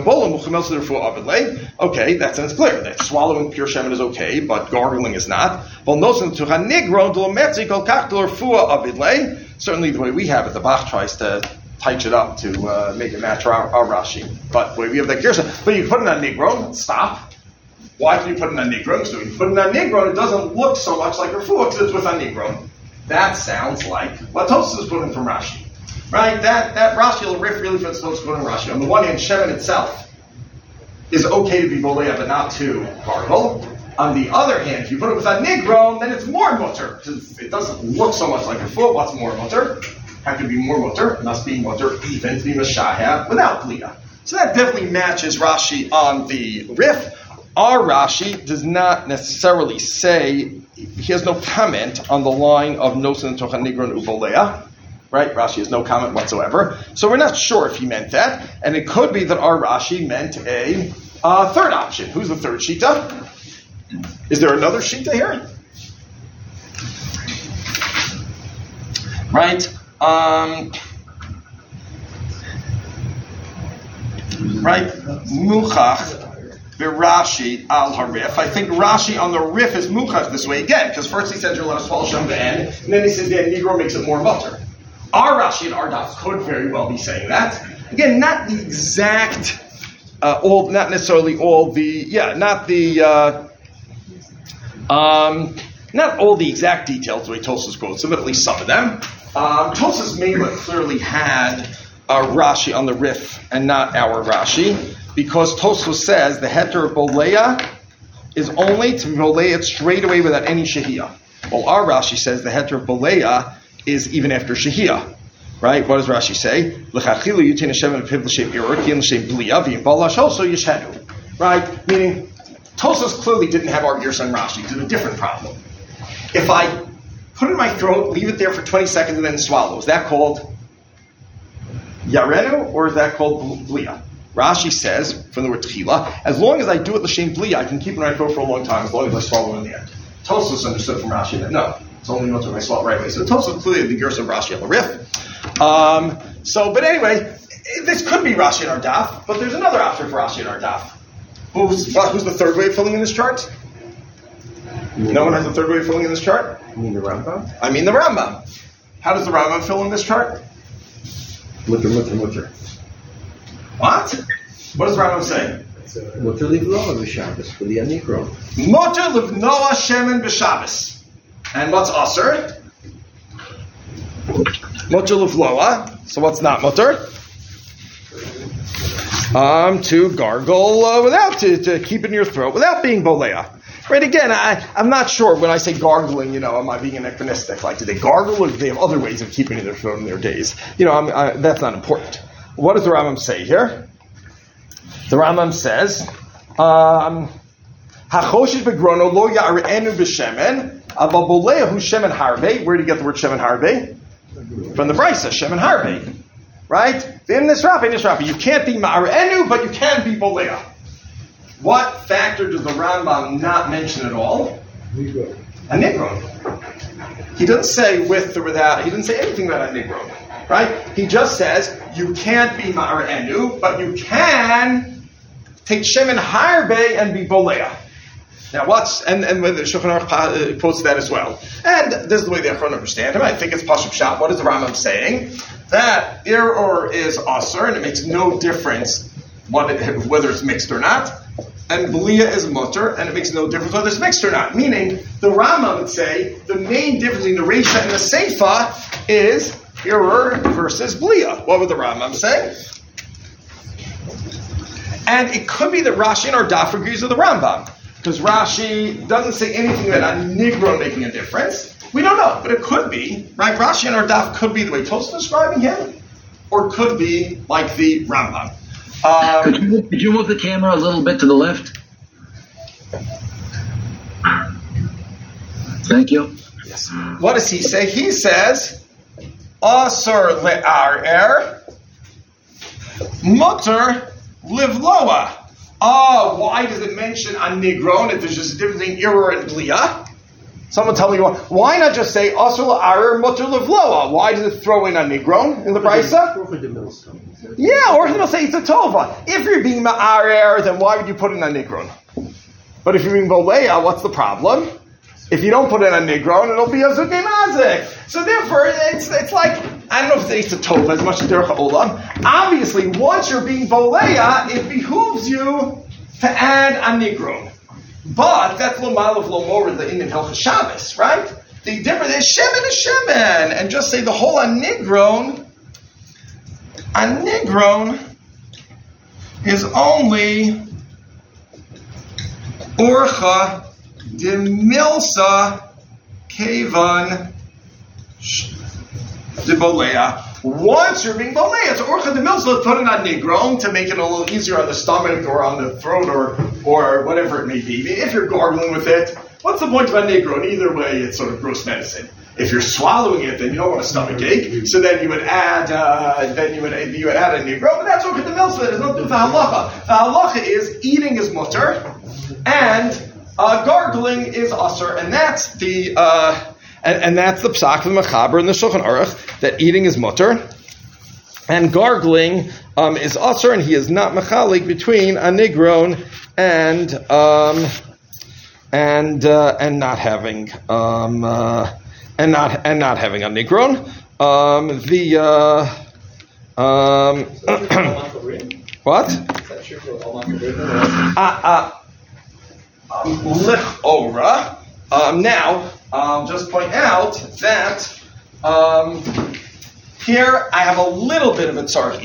Speaker 2: sounds clear. That swallowing pure shemen is okay, but gargling is not. Certainly the way we have it, the Bach tries to tighten it up to make it match our Rashi. But the way we have that gersa, but you put it on Negron, stop. Why can you put it on Negron? So when you put it on Negron, it doesn't look so much like refuah because it's with on Negron. That sounds like what Tosfos is putting from Rashi. Right? That Rashi will riff really for the Tosfos putting Rashi. On the one hand, shemen itself is okay to be boleah, but not to gargle. On the other hand, if you put it with a Negron, then it's more mutter because it doesn't look so much like refuah. What's more mutter? How can it be more mutter? It must be mutter even to be mashahah without bliya. So that definitely matches Rashi on the riff. Our Rashi does not necessarily say, he has no comment on the line of Nosan Tocha Nigron Ubolea, right? Rashi has no comment whatsoever. So we're not sure if he meant that. And it could be that our Rashi meant a third option. Who's the third Shita? Is there another Shita here? Right? Right? Muchach. Rashi al harif. I think Rashi on the Rif is muchach this way again, because first he says you're allowed to swallow shem and then he says the Negro makes it more mutter. Our Rashi and our daf could very well be saying that. Again, not the exact, not necessarily all the, not all the exact details the way Tosfos quotes them, but at least some of them. Tosfos Mela clearly had Rashi on the Rif and not our Rashi. Because Tosfos says the heter of boleah is only to boleah it straight away without any shehiyah. Well, our Rashi says the heter of boleah is even after shehiyah. Right? What does Rashi say? Right? Meaning, Tosfos clearly didn't have our gears on Rashi. It's a different problem. If I put it in my throat, leave it there for 20 seconds, and then swallow, is that called yarenu or is that called bliya? Rashi says, from the word tchila, as long as I do it l'shem bliya, I can keep it in my throat for a long time, as long as I swallow in the end. Tosfos understood from Rashi that no, it's only not when I swallow right away. So Tosfos clearly the gersa of Rashi on the Rif. But anyway, this could be Rashi in our daf, but there's another option for Rashi in our daf. Who's the third way of filling in this chart? No one has a third way of filling in this chart?
Speaker 8: You mean the Rambam?
Speaker 2: I mean the Rambam. How does the Rambam fill in this chart?
Speaker 8: Mutter.
Speaker 2: What? What does the Rambam say?
Speaker 8: Mutter livnoa b'Shabbos b'li Negron.
Speaker 2: Mutter livnoa shemen b'Shabbos. And what's aser? Mutter livnoa. So what's not mutter? To gargle to keep it in your throat without being boleah. Right, again, I'm not sure when I say gargling, am I being anachronistic? Like, do they gargle or do they have other ways of keeping it in their throat in their days? That's not important. What does the Rambam say here? The Rambam says, "Hachoshet begrono lo yarenu b'shemen, aber boleahu shemen harbe." Where do you get the word shemen harbe? From the Brisa, shemen harbe. Right? In this Rashi, you can't be ma'arenu, but you can be boleah. What factor does the Rambam not mention at all?
Speaker 6: Negro.
Speaker 2: A nigron. He doesn't say with or without. He doesn't say anything about a nigron, right? He just says you can't be ma'ar enu, but you can take shemen harbe and be bolea. Now and the Shulchan Aruch quotes that as well. And this is the way the Achron understand him. I think it's Pashup Shah. What is the Rambam saying? That iror is asur, and it makes no difference whether it's mixed or not. And Belia is mutter, and it makes no difference whether it's mixed or not. Meaning, the Rambam would say the main difference between the Reisha and the Seifa is iror versus Belia. What would the Rambam say? And it could be that Rashi in our daf agrees with the Rambam. Because Rashi doesn't say anything about a Negro making a difference. We don't know, but it could be, right? Rashi and our daf could be the way Tosfos is describing him, or could be like the Rambam.
Speaker 3: Could you move the camera a little bit to the left? Thank you.
Speaker 2: Yes. What does he say? He says, Asur le'arer, mutter livloa. Why does it mention a nigron if there's just a difference between iror and blia? Someone tell me why not just say asur le'arer, mutter livloa? Why does it throw in a nigron in the brisa? Yeah, or he'll say it's a tova. If you're being ma'arer, then why would you put in a nigron? But if you're being bolea, what's the problem? If you don't put in a nigron, it'll be a zukei mazik. So therefore, it's like, I don't know if it's a tova as much as derech ha'olam. Obviously, once you're being bolea, it behooves you to add a nigron. But that's lomal of lomor the in Hilchos Shabbos, right? The difference is shemen, and just say the whole a nigron is only orcha de milsa kevan de bolea. Once you're being bolea, so orcha de milsa, put in a nigron to make it a little easier on the stomach or on the throat or whatever it may be. If you're gargling with it, what's the point of a nigron? Either way, it's sort of gross medicine. If you're swallowing it, then you don't want a stomach ache. So then you would add, a nigron. But that's orcha de milsa. There's no do with the halacha. The halacha is eating is mutter, and gargling is asur, and that's the psak of the Mechaber in the Shulchan Aruch, that eating is mutter, and gargling is asur, and he is not mechalik between a nigron and not having a nigron. What? Lichora. Now, just point out that here I have a little bit of a tzarech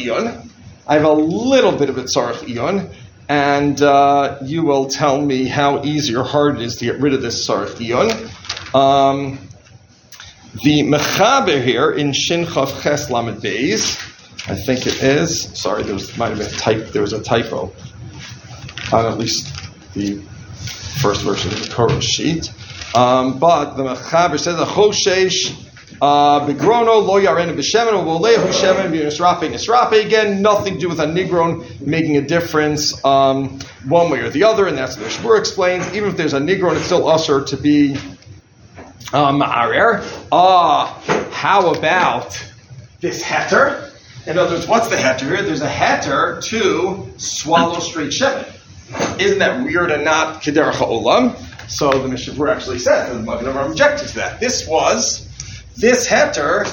Speaker 2: iyun. And you will tell me how easy or hard it is to get rid of this tzarech iyun. The Mechaber here in Shin Chav Ches Lamed Beis, I think it is. Sorry, there was a typo on at least the first version of the Korah sheet. But the Mechaber says a choshesh begrono lo yarenu b'shemen u'volehu shemen b'nisrape. Again, nothing to do with a nigron making a difference one way or the other, and that's what the Shmur explains. Even if there's a nigron, it's still asur to be ma'arer. How about this heter? In other words, what's the heter here? There's a heter to swallow straight shemen. Isn't that weird and not kederach ha'olam? So the Mishnah actually says that the Magen Avraham objected to that. This heter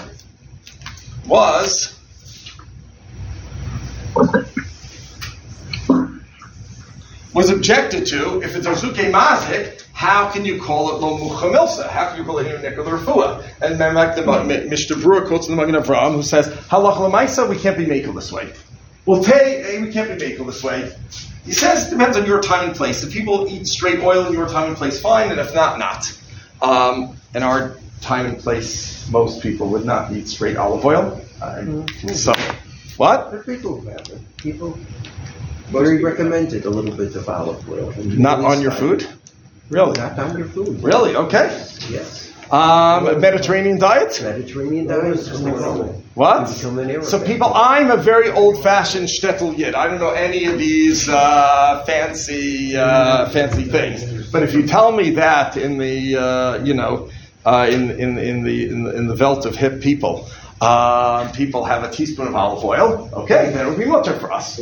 Speaker 2: was objected to. If it's a zukei mazik, how can you call it lo muchamilsa? How can you call it nikul refuah? And then like the Mishnah Berurah quotes the Magen Avraham, who says halach l'maisa, we can't be makel this way. Well, we can't be makel this way. He says it depends on your time and place. If people eat straight oil in your time and place, fine, and if not, not. In our time and place, most people would not eat straight olive oil. So, what?
Speaker 8: But people very recommended a little bit of olive oil.
Speaker 2: Not on your food? Really?
Speaker 8: Not on your food.
Speaker 2: Really? Okay.
Speaker 8: Yes.
Speaker 2: Mediterranean diet?
Speaker 8: Mediterranean diet?
Speaker 2: What?
Speaker 8: Become an Arab.
Speaker 2: So people, I'm a very old-fashioned shtetl yid. I don't know any of these fancy things. But if you tell me that in the in the belt of hip people, people have a teaspoon of olive oil. Okay, then it would be mutter for us.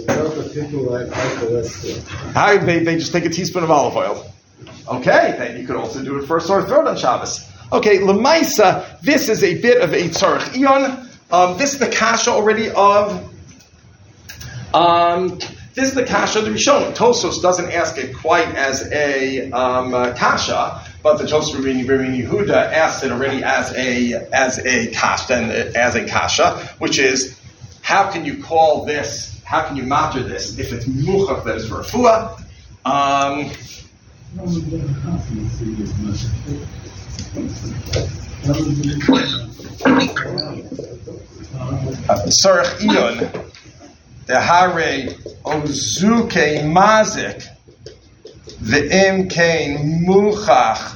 Speaker 2: They just take a teaspoon of olive oil. Okay, then you could also do it for a sore throat on Shabbos. Okay, Lemaisa, this is a bit of a tzarech ion. This is the kasha already of. This is the kasha of the Rishonim. Tosos doesn't ask it quite as a kasha, but the Tosos Rabbeinu Yehuda asked it already as a kasha, which is how can you call this? How can you matter this if it's muchach that is for refuah? Tzarech iyon dehare ozuke mazik ve'im kein muchach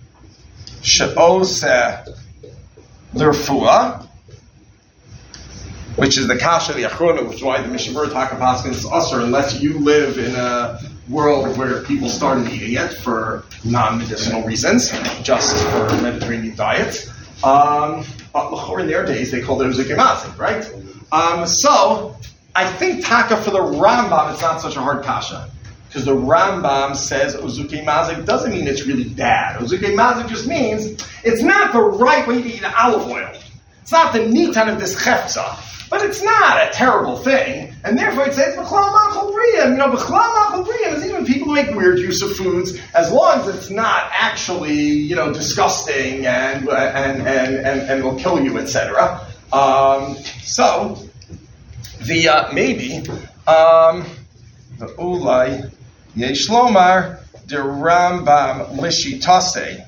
Speaker 2: she'oseh l'refuah, which is the kasha of the Achrona, which is why the Mishnah Takapaskin is usher unless you live in a world where people started eating it for non-medicinal reasons, just for Mediterranean diet. But in their days, they called it Uzuke Mazik, right? So, I think Taka for the Rambam, it's not such a hard kasha. Because the Rambam says Uzuke Mazik doesn't mean it's really bad. Uzuke Mazik just means it's not the right way to eat olive oil. It's not the nitan of this chefza. But it's not a terrible thing, and therefore it says b'chlal machal briyim. B'chlal machal briyim is even people who make weird use of foods, as long as it's not actually, disgusting and will kill you, etc. So the maybe the ulai yesh lomar de Rambam lishitase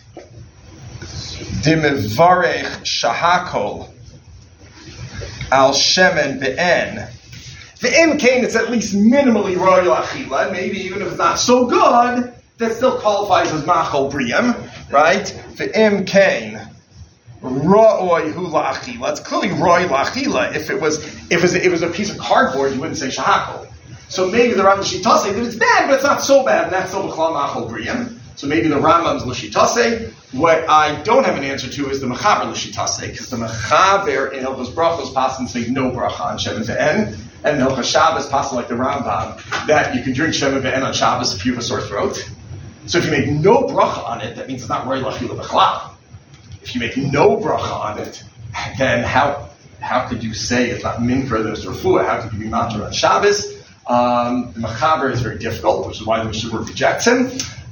Speaker 2: dimivarech shahakol al shemen be'en. The imkain, it's at least minimally royal achila, and maybe even if it's not so good, that still qualifies as machal briyam, right? The imkain ro'oy hu la'achila. It's clearly roy la'achila. If it was a piece of cardboard, you wouldn't say shahakol. So maybe the Rambam Shitase that it's bad, but it's not so bad, and that's still b'chlal machal briyam. So maybe the Rambam's l'shitase. What I don't have an answer to is the Mechaber l'shitase, because the Mechaber in Hilchos Brachos passes say no bracha on Shemen ve'en, and in Hilchos Shabbos passes like the Rambam that you can drink Shemen ve'en on Shabbos if you have a sore throat. So if you make no bracha on it, that means it's not roy l'achila b'chlal. If you make no bracha on it, then how could you say it's not min for those refuah? How could you be matter on Shabbos? The Mechaber is very difficult, which is why the Mishnah rejects him.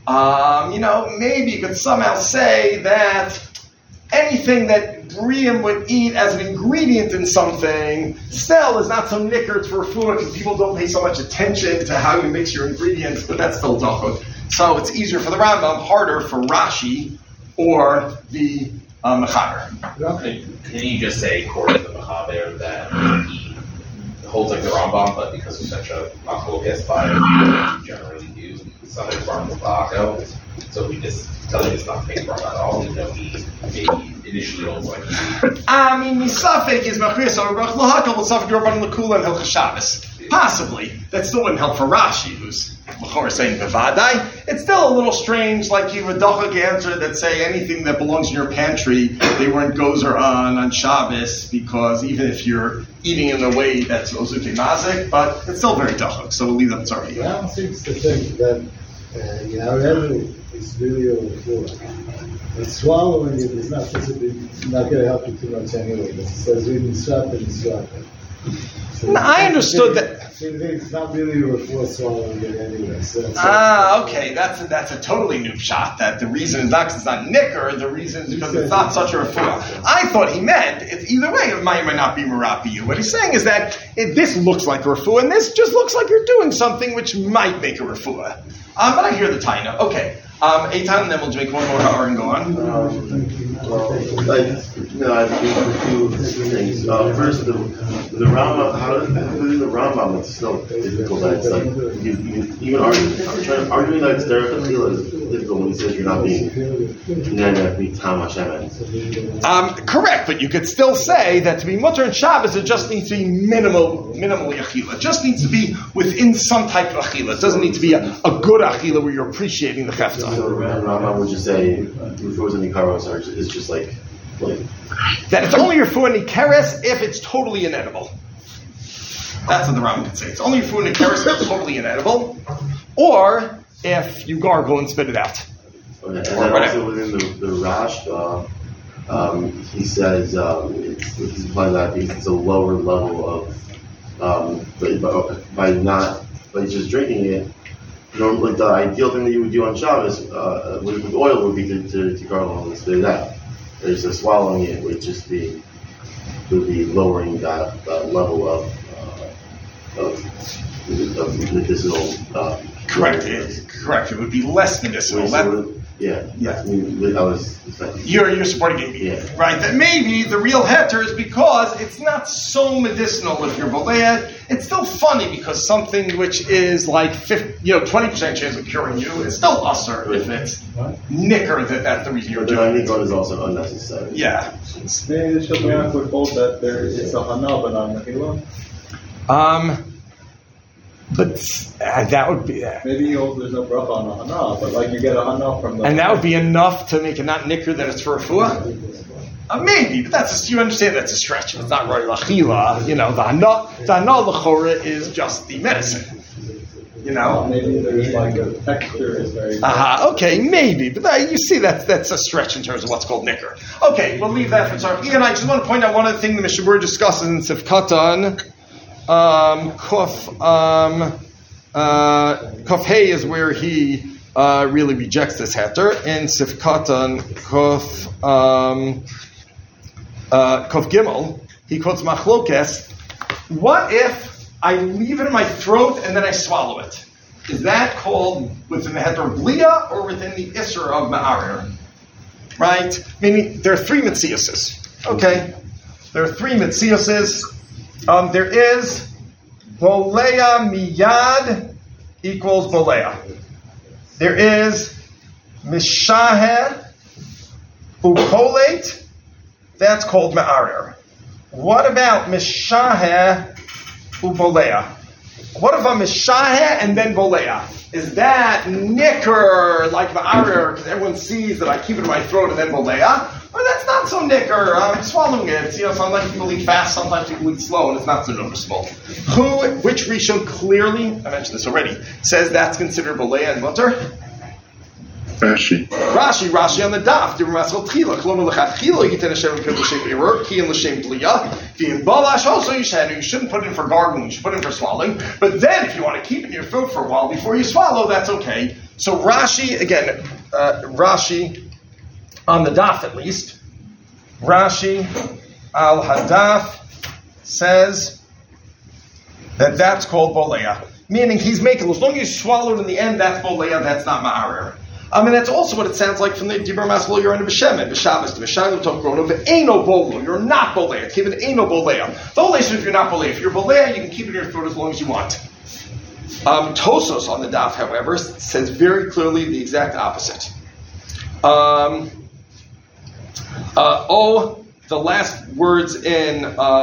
Speaker 2: Maybe you could somehow say that anything that Briam would eat as an ingredient in something still is not so nickers for food because people don't pay so much attention to how you mix your ingredients, but that's still dachot. So it's easier for the Rambam, harder for Rashi or the Mechaber.
Speaker 1: Can you just say, according to the Mechaber, that he holds like the Rambam, but because it's such a machlokas by generally do something from the Ba'ako, so we just tell you it's not paid from at all, even though he initially holds like
Speaker 2: Misafek is Machrias or Brach Lahakal, Misafek Rabban Lakula and Hilchos Shabbos. Possibly. That still wouldn't help for Rashi, who's Machor saying Bevadai. It's still a little strange, like you have a Dachak answer that say anything that belongs in your pantry, they weren't gozer on Shabbos, because even if you're eating in a way that's Ozuke Mazik, but it's still very Dachak, so we'll leave that sorry.
Speaker 9: Ram seems to think that Yarelu is really overflowing. And swallowing it is not going to help you too much anyway. It says we nisrata and nisrata.
Speaker 2: I understood that.
Speaker 9: So it's not really a refuah swallowing it anyway. So
Speaker 2: okay. That's a totally new shot. That the reason is not because it's not nicker. The reason is because it's not such a refuah. I thought he meant it's either way. It might not be merapi. What he's saying is that this looks like a refuah, and this just looks like you're doing something which might make a refuah. But I hear the taina. Okay. Eitan, and then we'll drink one more hour and go on.
Speaker 10: I have a few things. First, The Rambam, it's still difficult. That it's like even arguing that it's derech achila is difficult when he says you're not being tam Hashem.
Speaker 2: Correct, but you could still say that to be mutter and Shabbos, it just needs to be minimally achila. It just needs to be within some type of achila. It doesn't need to be a good achila where you're appreciating the chefta.
Speaker 10: So Rambam would just say refuahs and ikaros is just like
Speaker 2: that it's only refuah and ikeres if it's totally inedible. That's what the Rambam could say. It's only refuah and ikeres if it's totally inedible, or if you gargle and spit it out.
Speaker 10: Okay. And then also within the Rashba, he says he's implying that it's a lower level of by just drinking it. Normally, the ideal thing that you would do on Shabbos with oil would be to gargle and spit it out. There's a swallowing it would be lowering that level of medicinal.
Speaker 2: Correct. It would be less medicinal. You're supporting it, right? That maybe the real heter is because it's not so medicinal if you're boleh. It's still funny because something which is like 20% chance of curing you is still usher if it's nicker that's the reason you're doing it.
Speaker 10: But is also unnecessary.
Speaker 2: Yeah.
Speaker 11: Maybe the Shulchan would hold that it's a hana but not mechila.
Speaker 2: But that would be
Speaker 11: maybe there's no bracha on a hana, but like you get a hana from the.
Speaker 2: And that would be enough to make it not nicker that it's for refuah. Maybe, but you understand that's a stretch. It's not roy lachila. The hana l'chora is just the medicine.
Speaker 11: Maybe there's like a texture is very.
Speaker 2: Okay, maybe, but you see that's a stretch in terms of what's called nicker. Okay, we'll leave that for tomorrow. Again, I just want to point out one other thing the Mishnah Berurah discusses in Sif Katan. Kof Hey is where he really rejects this heter. In Sif Katan Kof Gimel, he quotes Machlokes. What if I leave it in my throat and then I swallow it? Is that called within the heter of Blia or within the Isser of Ma'arir? Right? Meaning there are three mitziases. Okay, there are three mitziases. There is Bolea miyad equals Bolea. There is Mishahe ukolate. That's called Ma'arir. What about Mishahe ubolea? What if I'm Mishahe and then Bolea? Is that nicker like Ma'arir because everyone sees that I keep it in my throat and then Bolea? Or that's not so nicker, I'm swallowing it. Sometimes people eat fast, sometimes people eat slow, and it's not so noticeable. Which Rishon clearly, I mentioned this already, says that's considered Bolea and mutter? Rashi on the daf. Also, you shouldn't put it in for gargling, you should put it in for swallowing. But then, if you want to keep it in your throat for a while before you swallow, that's okay. So Rashi, again, Rashi on the daf at least, Rashi al hadaf says that that's called bolea. Meaning he's making, as long as you swallow it in the end, that's bolea, that's not ma'arir. That's also what it sounds like from the Dibur Maslo, you're under B'Shemet, B'Shabbos, B'Shabbos, Tokrono, V'Eino Bolo, you're not bolea, keep it Eino bolea. The whole issue if you're not bolea. If you're bolea, you can keep it in your throat as long as you want. Tosos on the daf, however, says very clearly the exact opposite. The last words in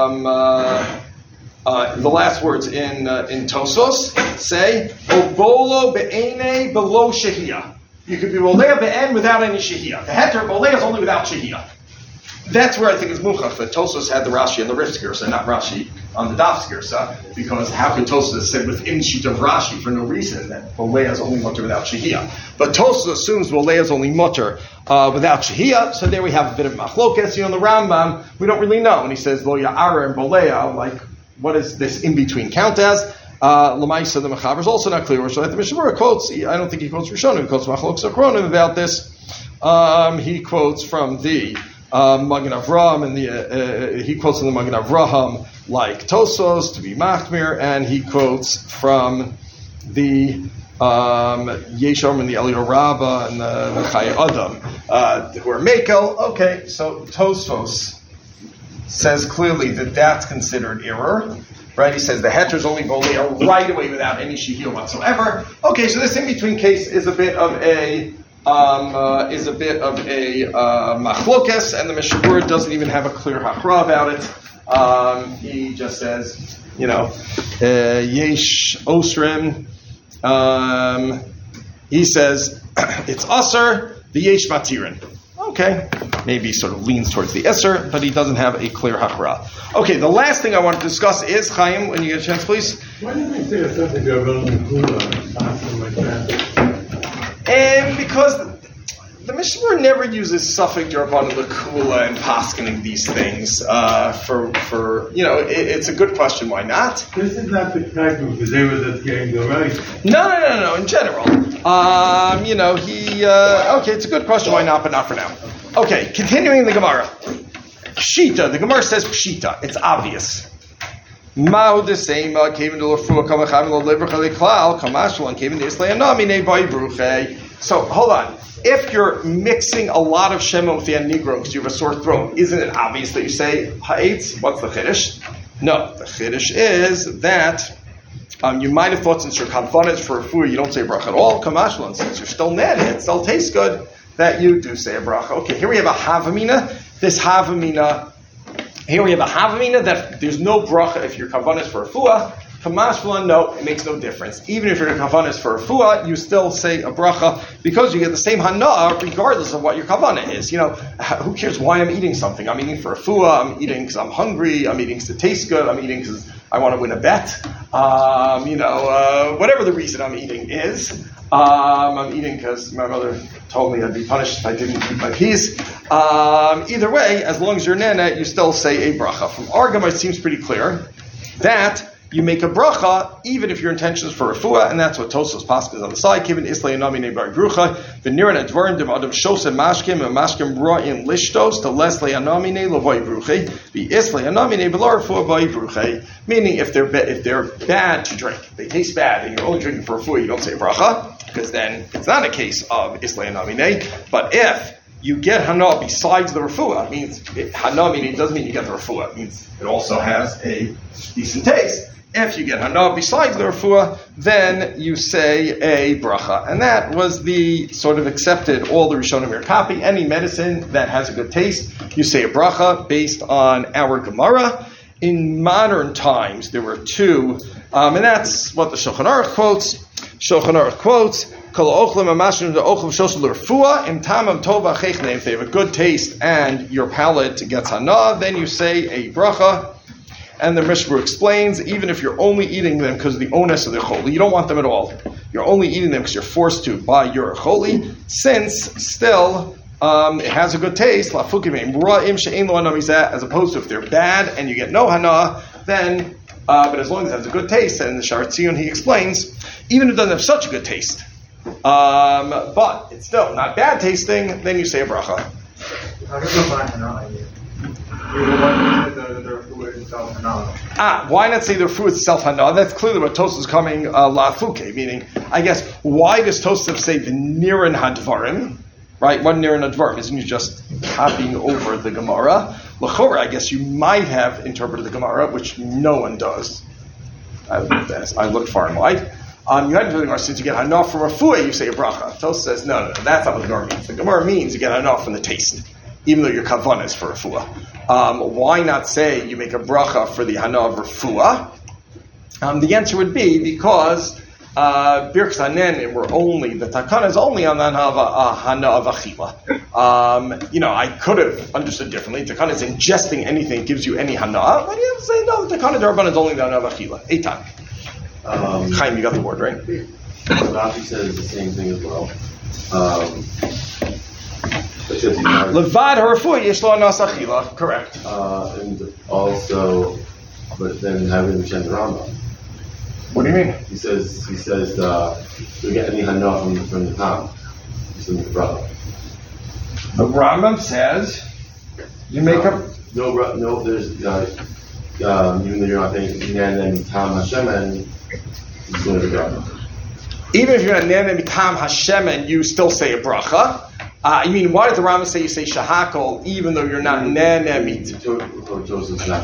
Speaker 2: Tosos say Obolo be'ene below shehiyah. You could be bolea be'en without any shehiyah. The heter bolea is only without shehiyah. That's where I think it's muchach that Tosos had the Rashi and the Rif's Girsa, not Rashi on the Daf's Girsa, because how could Tosos have said within sheet of Rashi for no reason that bolea is only mutter without shehiyah? But Tosos assumes bolea is only mutter without shehiyah, so there we have a bit of machlokes. The Rambam, we don't really know. When he says lo ya'ara and bolea, like what is this in between count as? Lamaisa the Mechaber is also not clear. So the Mishnah Berurah quotes. I don't think he quotes Rishonim. He quotes Machlokes Akronim about this. He quotes from the Magen Avraham, and he quotes in the Magen Avraham like Tosos to be Machmir, and he quotes from the Yeshom and the Elio Rabbah and the Chaya Adam who are Mekel. Okay, so Tosos says clearly that that's considered error. Right? He says the heter is only bolea right away without any shihir whatsoever. Okay, so this in between case is a bit of a machlokes, and the Mishnah Berurah doesn't even have a clear hachra about it. He just says, yesh osrim. He says it's aser v'yesh matirin. Okay, maybe sort of leans towards the Esser, but he doesn't have a clear hachra. Okay, the last thing I want to discuss is, Chaim, when you get a chance, please.
Speaker 6: Why didn't they say something about the Kula or something like that?
Speaker 2: And because the Mishnah Berurah never uses suffix D'Rabbanan L'Kula in paskening these things. It's a good question. Why not?
Speaker 6: This is not the type of because they were just getting the right.
Speaker 2: No. In general, okay, it's a good question. Why not? But not for now. Okay, continuing the Gemara. Pshita. The Gemara says Pshita. It's obvious. Ma'u desema came into l'rfua kamachavim l'levrcha leklal kamashul and came into islayanaminei ba'ibruche. So hold on. If you're mixing a lot of shema with the nigro because you have a sore throat, isn't it obvious that you say ha'etz? What's the chiddush? No, the chiddush is that you might have thought since you're kavanah for a food, you don't say bracha at all. Kamashlan, since you're still ned, it still tastes good, that you do say a bracha. Okay, here we have a havamina. Here we have a havamina that there's no bracha if you're kavanah for a fuah. Kamashlan, no, it makes no difference. Even if you're kavanah for a fuah, you still say a bracha because you get the same hana regardless of what your kavanah is. Who cares why I'm eating something? I'm eating for a fuah. I'm eating because I'm hungry. I'm eating because it tastes good. I'm eating because I want to win a bet. Whatever the reason I'm eating is. I'm eating because my mother told me I'd be punished if I didn't eat my peas. Either way, as long as you're nene, you still say a bracha. From our Gemara, it seems pretty clear that you make a bracha even if your intention is for refuah, and that's what Tosfos passes on the side. Given Islay Namine Bar Brucha, V'niran Advarim Dev Adam Shosem Mashkim and Mashkim Ra'in Lishtos to Leslay Anamine Lavoy Bruche, the Islay Anamine Belar Refuah Boy Bruche. Meaning, if they're bad to drink, they taste bad, and you're only drinking for refuah, you don't say bracha because then it's not a case of Islay Anamine. But if you get hana besides the refuah, it means hana meaning it doesn't mean you get the refuah. It means it also has a decent taste. If you get hana besides the refuah, then you say a bracha. And that was the sort of accepted, all the Rishonim here copy. Any medicine that has a good taste, you say a bracha based on our Gemara. In modern times, there were two, and that's what the Shulchan Aruch quotes. Shulchan Aruch quotes, if they have a good taste and your palate gets hana, then you say a bracha. And the Mishnah Berurah explains, even if you're only eating them because of the onus of the choli, you don't want them at all. You're only eating them because you're forced to by your choli, since still it has a good taste, as opposed to if they're bad and you get no hana, then, but as long as it has a good taste, and in the Sha'ar Tziyun he explains, even if it doesn't have such a good taste, but it's still not bad tasting, then you say a bracha. Why not say the fruit itself hana? That's clearly what Tosfos is coming la fuke, meaning, I guess, why does Tosfos say the niran hadvarim? Right? What niran hadvarim? Isn't you just copying over the Gemara? L'chora, I guess you might have interpreted the Gemara, which no one does. I looked far and wide. You had to do the Gemara, since you get hana from a fuah, you say a bracha. Tosfos says, no, that's not what the Gemara means. The Gemara means you get hana from the taste, even though your kavanah is for a fuah. Why not say you make a bracha for the hana of refuah? The answer would be because Birkas Hanenim were only, the takana is only on the hana of achila. I could have understood differently. Takana is ingesting anything gives you any hana, but you have to say no. The takana d'Rabbanan is only the hana of achila. Eitan. Chaim, you got the word right.
Speaker 10: Rashi says the same thing as well.
Speaker 2: Levad harafuah yesh lo anas achila. Correct.
Speaker 10: And also, but then having the Rambam.
Speaker 2: What do you mean?
Speaker 10: He says you get any hana from the town. From the brother.
Speaker 2: The Rambam says you make up.
Speaker 10: No. There's even though you're not thinking then tam Hashem and you go to the brother.
Speaker 2: Even if you're not nene mitam Hashem and you still say a bracha. I mean, why did the Rambam say you say shahakol even though you're not nene meat?
Speaker 10: Joseph's not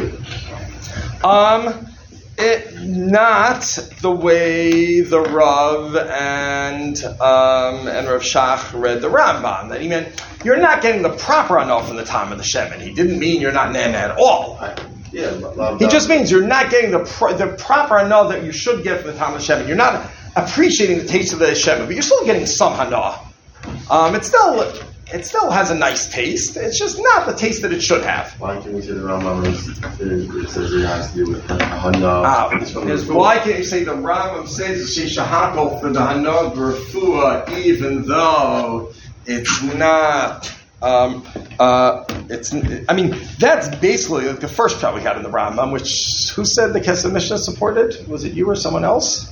Speaker 2: Not the way the Rav and Rav Shach read the Rambam. That he meant you're not getting the proper enough from the time of the Shemin. He didn't mean you're not nene at all. He just means you're not getting the proper hana that you should get from the time of the Shemin. You're not appreciating the taste of the Shemin, but you're still getting some hana. It still has a nice taste. It's just not the taste that it should have.
Speaker 10: Why can we say the Rambam says it has to do with hana?
Speaker 2: Why can't you say the Rambam says you say shahakol for the hana refuah even though it's not? I mean, that's basically like the first shot we had in the Rambam, which who said the Kesef Mishnah supported? Was it you or someone else?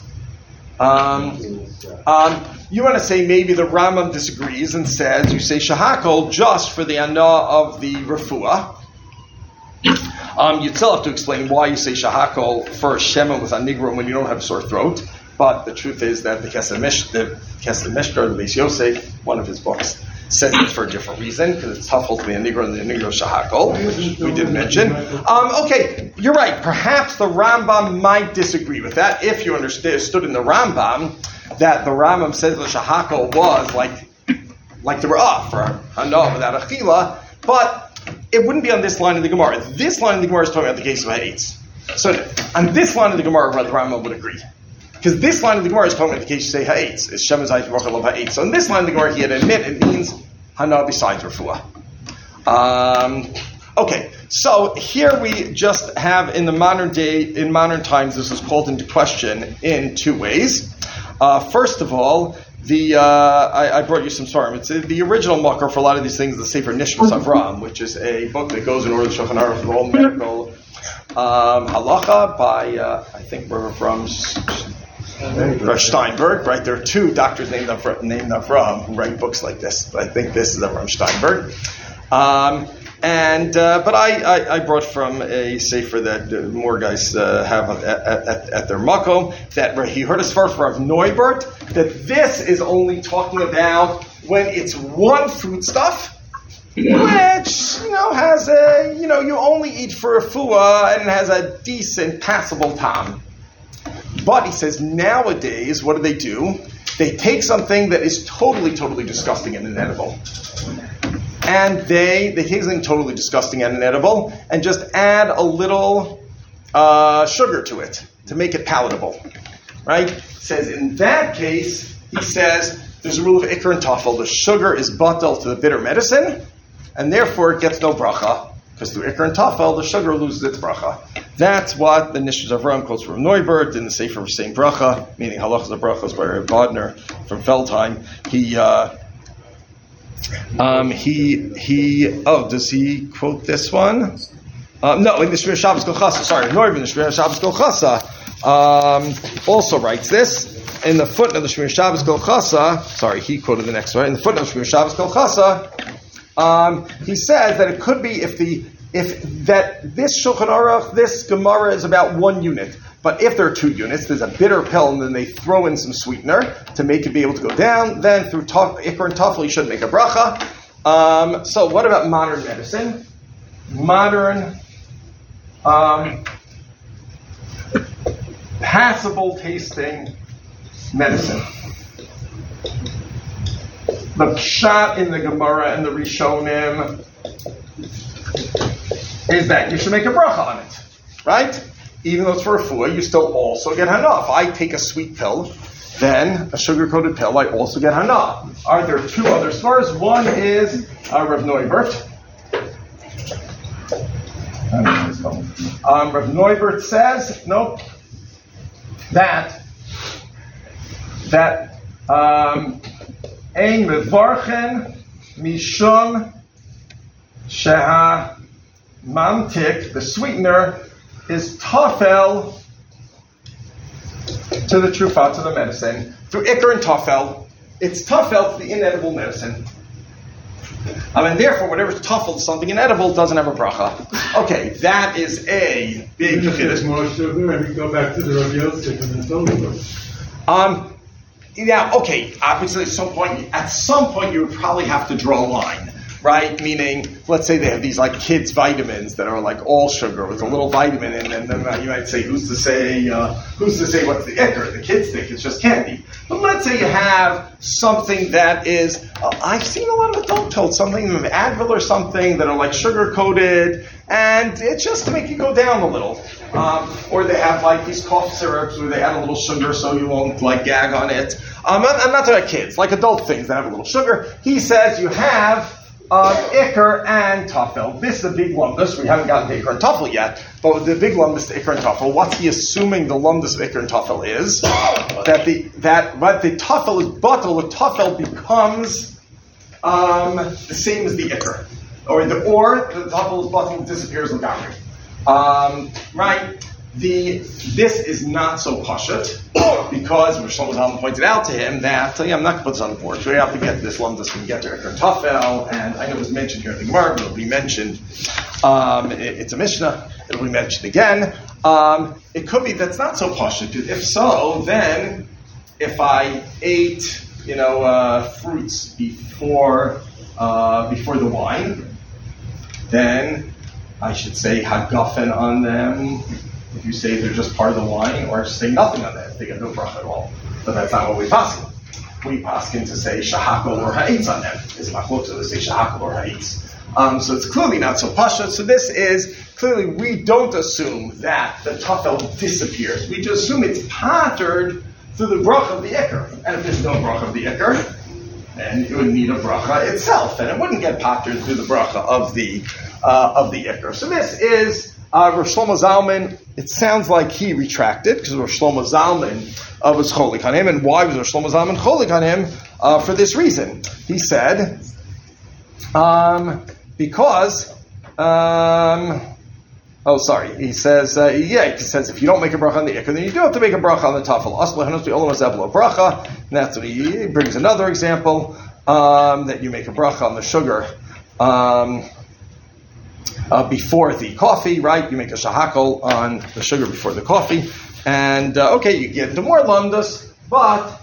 Speaker 2: You want to say maybe the Rambam disagrees and says you say shahakol just for the ana of the refuah. You'd still have to explain why you say shahakol for shemen with a nigro when you don't have a sore throat. But the truth is that the Kesef Mishnah, or the Beis Yosef, one of his books, says it for a different reason, because it's tough to be a nigro and the nigro shahakol, we did mention. Okay, you're right. Perhaps the Rambam might disagree with that. If you understood in the Rambam that the Rambam says the shahakol was like the ra'ah for hana without achila, but it wouldn't be on this line of the Gemara. This line of the Gemara is talking about the case of ha'etz. So on this line of the Gemara, the Rambam would agree. Because this line of the Gemara is talking about the case you say ha'etz. It's Shem Zayit V'Rochel of ha'etz. So in this line of the Gemara, he had admit it means hana besides refuah. Okay, so here we just have in modern times, this is called into question in two ways. First of all, I brought you some svarim. It's the original makar for a lot of these things, the Sefer Nishmas Avram, which is a book that goes in order to Shulchan Aruch for the whole medical halacha by I think we're from Rav Steinberg, right? There are two doctors named Avram who write books like this. But I think this is Avram Steinberg. But I brought from a sefer that more guys have at their makom, that he heard a svar from Rav Neubert, that this is only talking about when it's one foodstuff, which, has you only eat for a fuah and it has a decent, passable time. But he says nowadays, what do? They take something that is totally, totally disgusting and inedible. And they take something totally disgusting and inedible and just add a little sugar to it to make it palatable. Right? It says in that case, he says, there's a rule of Iker and Tafel. The sugar is batal to the bitter medicine, and therefore it gets no bracha. Because through Iker and Tafel, the sugar loses its bracha. That's what the Nishmas Avram quotes from Neubert in the Sefer of Same Bracha, meaning halachas of brachos by Rabbi Bodner from Feldheim. Does he quote this one? No, in the Shmir Shabbos Kol Chasa. Sorry, Neubert in the Shmir Shabbos Kol Chasa also writes this in the footnote of the Shmir Shabbos Kol Chasa. Sorry, he quoted the next one. In the footnote of Shmir Shabbos Kol Chasa, he says that it could be if this Shulchan Aruch, this Gemara is about 1 unit. But if there are 2 units, there's a bitter pill, and then they throw in some sweetener to make it be able to go down. Then through Iker and Tafel, you should make a bracha. So what about modern medicine? Modern, passable tasting medicine. The pshat in the Gemara and the Rishonim is that you should make a bracha on it, right? Even though it's for a refuah, you still also get hana. If I take a sweet pill, then a sugar-coated pill, I also get hana. Are there 2 other svars? One is Rav Neubert. Rav Neubert says, nope, that ein mevarchen mishum sheha mamtik, the sweetener, is tafel to the trufah, to the medicine. Through Iker and Tafel, it's tafel to the inedible medicine. And therefore, whatever's tafel to something inedible doesn't have a bracha. Okay, that is a big chiddush.
Speaker 6: More sugar, and we go back to the Rav Yosef and the Torah.
Speaker 2: Now, okay, obviously at some point you would probably have to draw a line, right? Meaning, let's say they have these like kids vitamins that are like all sugar with a little vitamin in them, and then you might say, who's to say what's the ikker? The kids think it's just candy. But let's say you have something that is, I've seen a lot of adult pills, something of Advil or something that are like sugar coated, and it's just to make you go down a little. Or they have like these cough syrups where they add a little sugar so you won't like gag on it. I'm not talking about kids, like adult things that have a little sugar. He says you have Iker and Tafel. This is the big lumdus. We haven't gotten to Iker and Tafel yet, but with the big lumdus to Iker and Tafel, what's he assuming the lumdus of Iker and Tafel is? That the Tafel is batal, the Tafel becomes the same as the Iker. Or the Tafel is batal, disappears in Gambri. Right? This is not so pashut because Rosh Shlomo pointed out to him that I'm not going to put this on the board. So we have to get this lumdus when we get to Iker and Tafel, and I know it was mentioned here in the Gemara, but it'll be mentioned. It's a Mishnah. It'll be mentioned again. It could be that's not so pashut. If so, then if I ate fruits before the wine, then I should say hagafen on them. If you say they're just part of the wine, or say nothing on that, they get no bracha at all. But that's not what we paskin. We paskin to say shahakol or ha'itz on them. It's machlokes to say shahakol or ha'itz. So it's clearly not so pasha. So this is clearly we don't assume that the tafel disappears. We just assume it's patterned through the bracha of the ikar. And if there's no bracha of the ikar, then it would need a bracha itself, and it wouldn't get patterned through the bracha of the ikar. So this is Rosh Shlomo Zalman. It sounds like he retracted because Rosh Shlomo Zalman was cholik on him. And why was Rosh Shlomo Zalman cholik on him? For this reason. He said, because, he says, he says if you don't make a bracha on the ikar, then you do have to make a bracha on the tafel. Asla hanos bi'olam hazeh bracha. And that's what he brings another example, that you make a bracha on the sugar, before the coffee, right? You make a shahakol on the sugar before the coffee. And, you get into more lumdus, but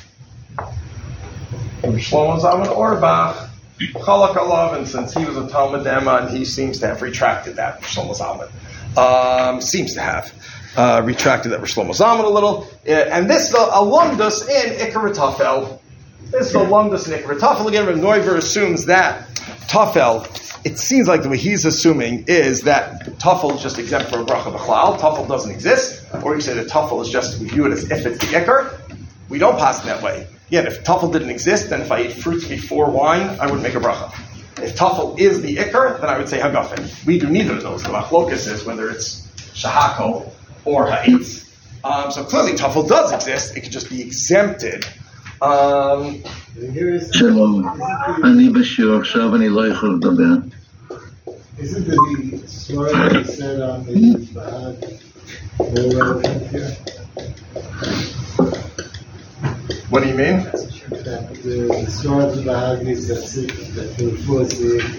Speaker 2: Shlomo Zalman Auerbach, Chalak alav, and since he was a Talmud Emma, and he seems to have retracted that, Shlomo Zalman. Seems to have retracted that for Shlomo Zalman a little. And this is a lumdus in Iker Tafel. This is a lumdus in Iker Tafel. Again, Rav Neuver assumes that Tafel, it seems like the way he's assuming is that Tafel is just exempt from a bracha b'chlal. Tafel doesn't exist. Or you say that Tafel is just, we view it as if it's the Iker. We don't pass it that way. Yet if Tafel didn't exist, then if I ate fruits before wine, I wouldn't make a bracha. If Tafel is the Iker, then I would say hagafen. We do neither of those. The machlokas is whether it's shahako or ha'itz. So clearly Tafel does exist. It could just be exempted.
Speaker 3: שלום, אני בשיעור עכשיו, אני לא יכול לדבר.
Speaker 9: Isn't the story that you said on the Bahag more relevant here?
Speaker 2: What do you mean?
Speaker 9: That the story of the Bahag is that the force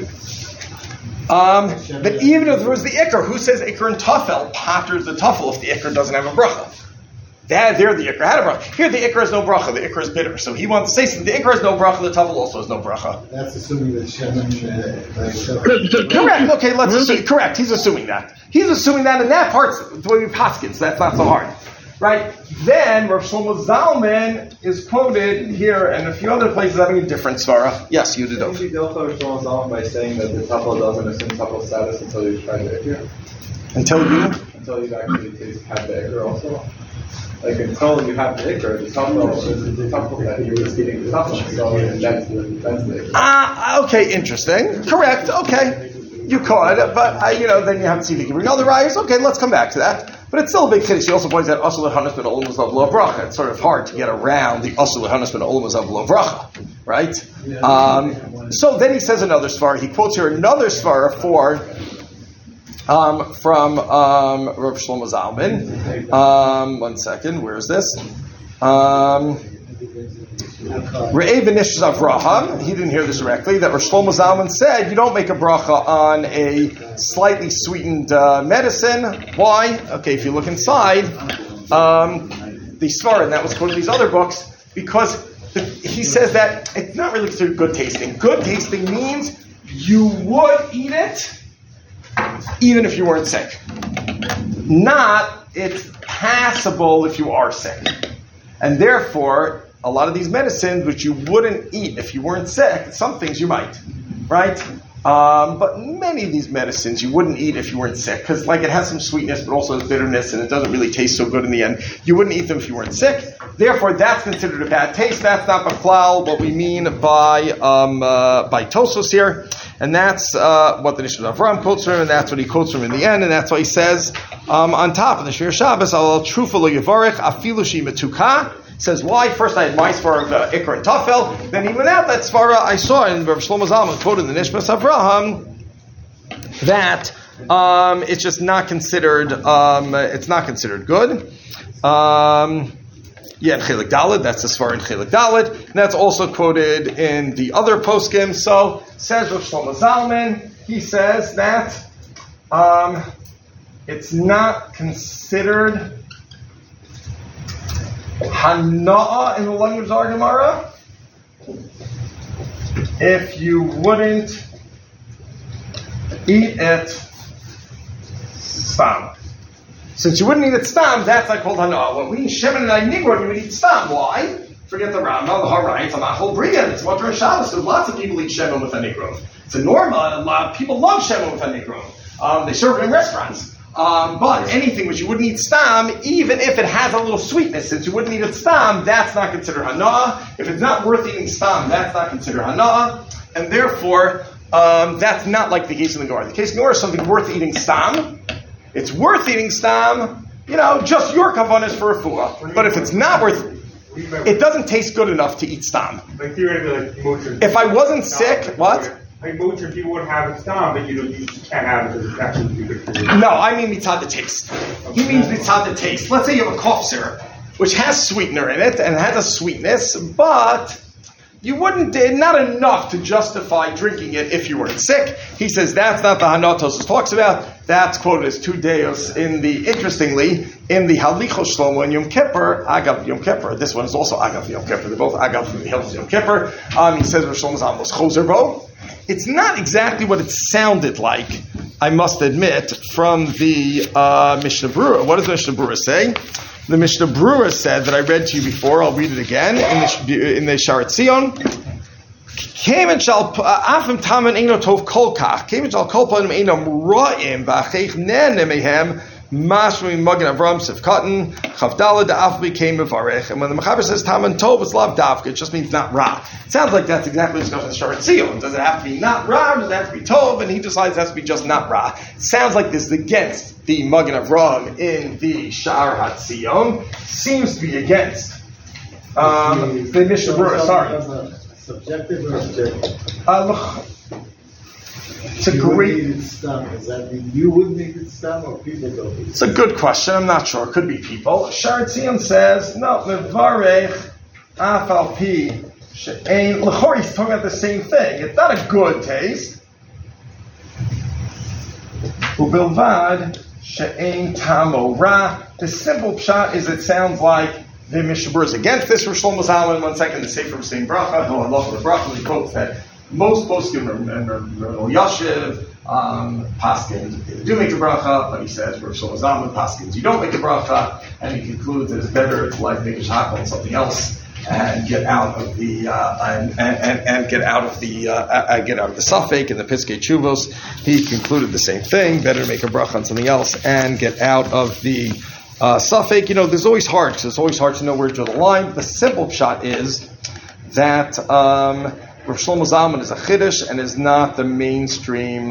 Speaker 2: but even if there was the Iker, who says Iker and Tafel patters the Tafel if the Iker doesn't have a bracha? There the Iker had a bracha. Here the Iker has no bracha. The Iker is bitter. So he wants to say something. The Iker has no bracha. The Tafel also has no bracha.
Speaker 9: That's assuming that Shemin.
Speaker 2: Correct. Okay, let's assume. Correct. He's assuming that. He's assuming that, and that part's the way we paskin. So that's not so hard, right? Then Rav Shlomo Zalman is quoted here and a few other places having a different svara. Yes, you did.
Speaker 11: I think you dealt with Shlomo Zalman by saying that the Tafel doesn't assume Tafel status until you try the Iker.
Speaker 2: Until you
Speaker 11: actually have the Iker also. Like until you have the Iker, the Tafel is the Tafel that you're just eating the Tafel. So that's the Iker.
Speaker 2: Okay, interesting. Correct. Okay. You could, but then you have to see if you can bring other rayos. Okay, let's come back to that. But it's still a big chiddush. He also points out Asur L'Hanas Ben Olam Zav Lo Bracha. It's sort of hard to get around the Asur L'Hanas Ben Olam Zav Lo Bracha, right? So then he says another svara. He quotes here another svara from Rav Shlomo Zalman. One second, where is this? Re'eh b'Nish Avraham, he didn't hear this directly, that Rav Shlomo Zalman said you don't make a bracha on a slightly sweetened medicine. Why? Okay, if you look inside, the Svara, and that was quoted in these other books, Because he says that it's not really considered good tasting. Good tasting means you would eat it even if you weren't sick. Not, it's passable if you are sick. And therefore, a lot of these medicines, which you wouldn't eat if you weren't sick, some things you might, right? But many of these medicines you wouldn't eat if you weren't sick, because like it has some sweetness, but also has bitterness, and it doesn't really taste so good in the end. You wouldn't eat them if you weren't sick. Therefore, that's considered a bad taste. That's not b'chlal, what we mean by Tosos here. And that's what the Nishon Avram quotes from, and that's what he quotes from in the end, and that's why he says on top of the Shmir Shabbos, al trufa lo yavarech afilu shi metuka. Says why? First I had my svara of Ikra and Tafel, then he went out that svara I saw in Rav Shlomo Zalman quoted in the Nishmas Avraham that it's just not considered. It's not considered good. In Chelik Dalet, that's the svara in Chelik Dalet, and that's also quoted in the other poskim. So says Rav Shlomo Zalman, he says that it's not considered Hana'ah in the language of our Gemara if you wouldn't eat it stam. Since you wouldn't eat it stam, that's like called Hana'ah. When we eat Shemin and Nigron, you would eat stam. Why? Forget the Rambam, the Harai, it's a Machol Briyan, it's what Rosh Hashanah. So lots of people eat Shemin with a Nigron. It's a norma, and a lot of people love Shemin with a Nigron. They serve it in restaurants. But anything which you wouldn't eat stam, even if it has a little sweetness, since you wouldn't eat it stam, that's not considered hana'ah. If it's not worth eating stam, that's not considered hana'ah. And therefore, that's not like the case in the Gemara. The case in the Gemara is something worth eating stam. It's worth eating stam, just your kavanah is for refuah. But if it's not worth it doesn't taste good enough to eat stam.
Speaker 5: Like theoretically, like motion.
Speaker 2: If I wasn't sick, what?
Speaker 5: Like motion, people would have it stam, but you can't have it because it's actually too good for you.
Speaker 2: No, I mean mitzad the taste. He means mitzad the taste. Let's say you have a cough syrup, which has sweetener in it and has a sweetness, but you wouldn't, not enough to justify drinking it if you weren't sick. He says that's not the Hana'ah Tosos talks about. That's quoted as 2 deos interestingly, in the Halichos Shlomo and Yom Kippur, Agav Yom Kippur. This one is also Agav Yom Kippur. They're both Agav from the Hilchos Yom Kippur. He says Rosh Shlomo Zalman was Chozer Bo. It's not exactly what it sounded like, I must admit, from the Mishnah Berurah. What does the Mishnah Berurah say? The Mishnah Berurah said that I read to you before. I'll read it again in the Sharat Zion. Kemen shal afim tamen eino tov kolkach. Kemen shal kolpanim eino ro'im v'achech nene mehem mashmi magen Avram sefkatan chavdala da'af became mevarech. And when the Mechaber says tamen tov, it's lav davka. It just means not ra. It sounds like that's exactly the discussion in Sharat Zion. Does it have to be not ra? Does it have to be tov? And he decides it has to be just not ra. It sounds like this is against the Magen Avram in the Sha'ar HaTzion. Seems to be against the Mishnah Berurah. Sorry.
Speaker 9: Subjective or objective?
Speaker 2: It's a great.
Speaker 9: Does that mean you wouldn't eat it stam or people don't eat it?
Speaker 2: It's a good question. I'm not sure. It could be people. Sharat Zion says no. Mevarech afal pi she'ein. L'chor, he's talking about the same thing. It's not a good taste. Ubilvad she'ein tamo ra. The simple pshat is it sounds like the Mishnah Berurah is against this. Rosh Shlomo Zalman, 1 second, the Sefer of Same Bracha. No, I love the Bracha. He quotes that most poskim remember Yashiv, Paskins do make the bracha, but he says Rosh Shlomo Zalman, Paskins you don't make the bracha, and he concludes that it's better to like make a shachal on something else and get out of the get out of the Safek and the Piskei Tshuvos. He concluded the same thing: better to make a bracha on something else and get out of the Safek. There's always hard because it's always hard to know where to draw the line. The simple shot is that Rav Shlomo Zalman is a chiddush and is not the mainstream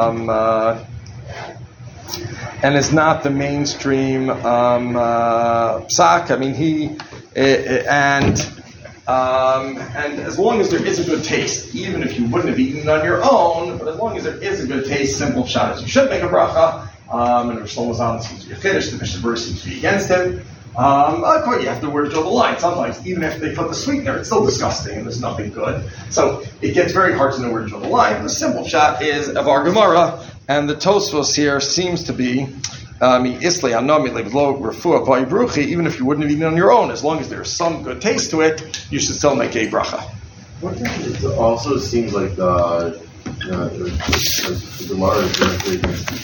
Speaker 2: psak. I mean, and as long as there is a good taste, even if you wouldn't have eaten it on your own, but as long as there is a good taste, simple shot is you should make a bracha. And Rav Shlomo Zalman seems to be a chiddush. The Mishnah Berurah seems to be against him. You have to draw the line. Sometimes, even if they put the sweetener, it's still disgusting and there's nothing good. So it gets very hard to know where to draw the line. The simple shot is of our Gemara, and the Tosfos here seems to be even if you wouldn't have eaten on your own, as long as there's some good taste to it, you should still make a bracha.
Speaker 10: It also seems like the Gemara is going to say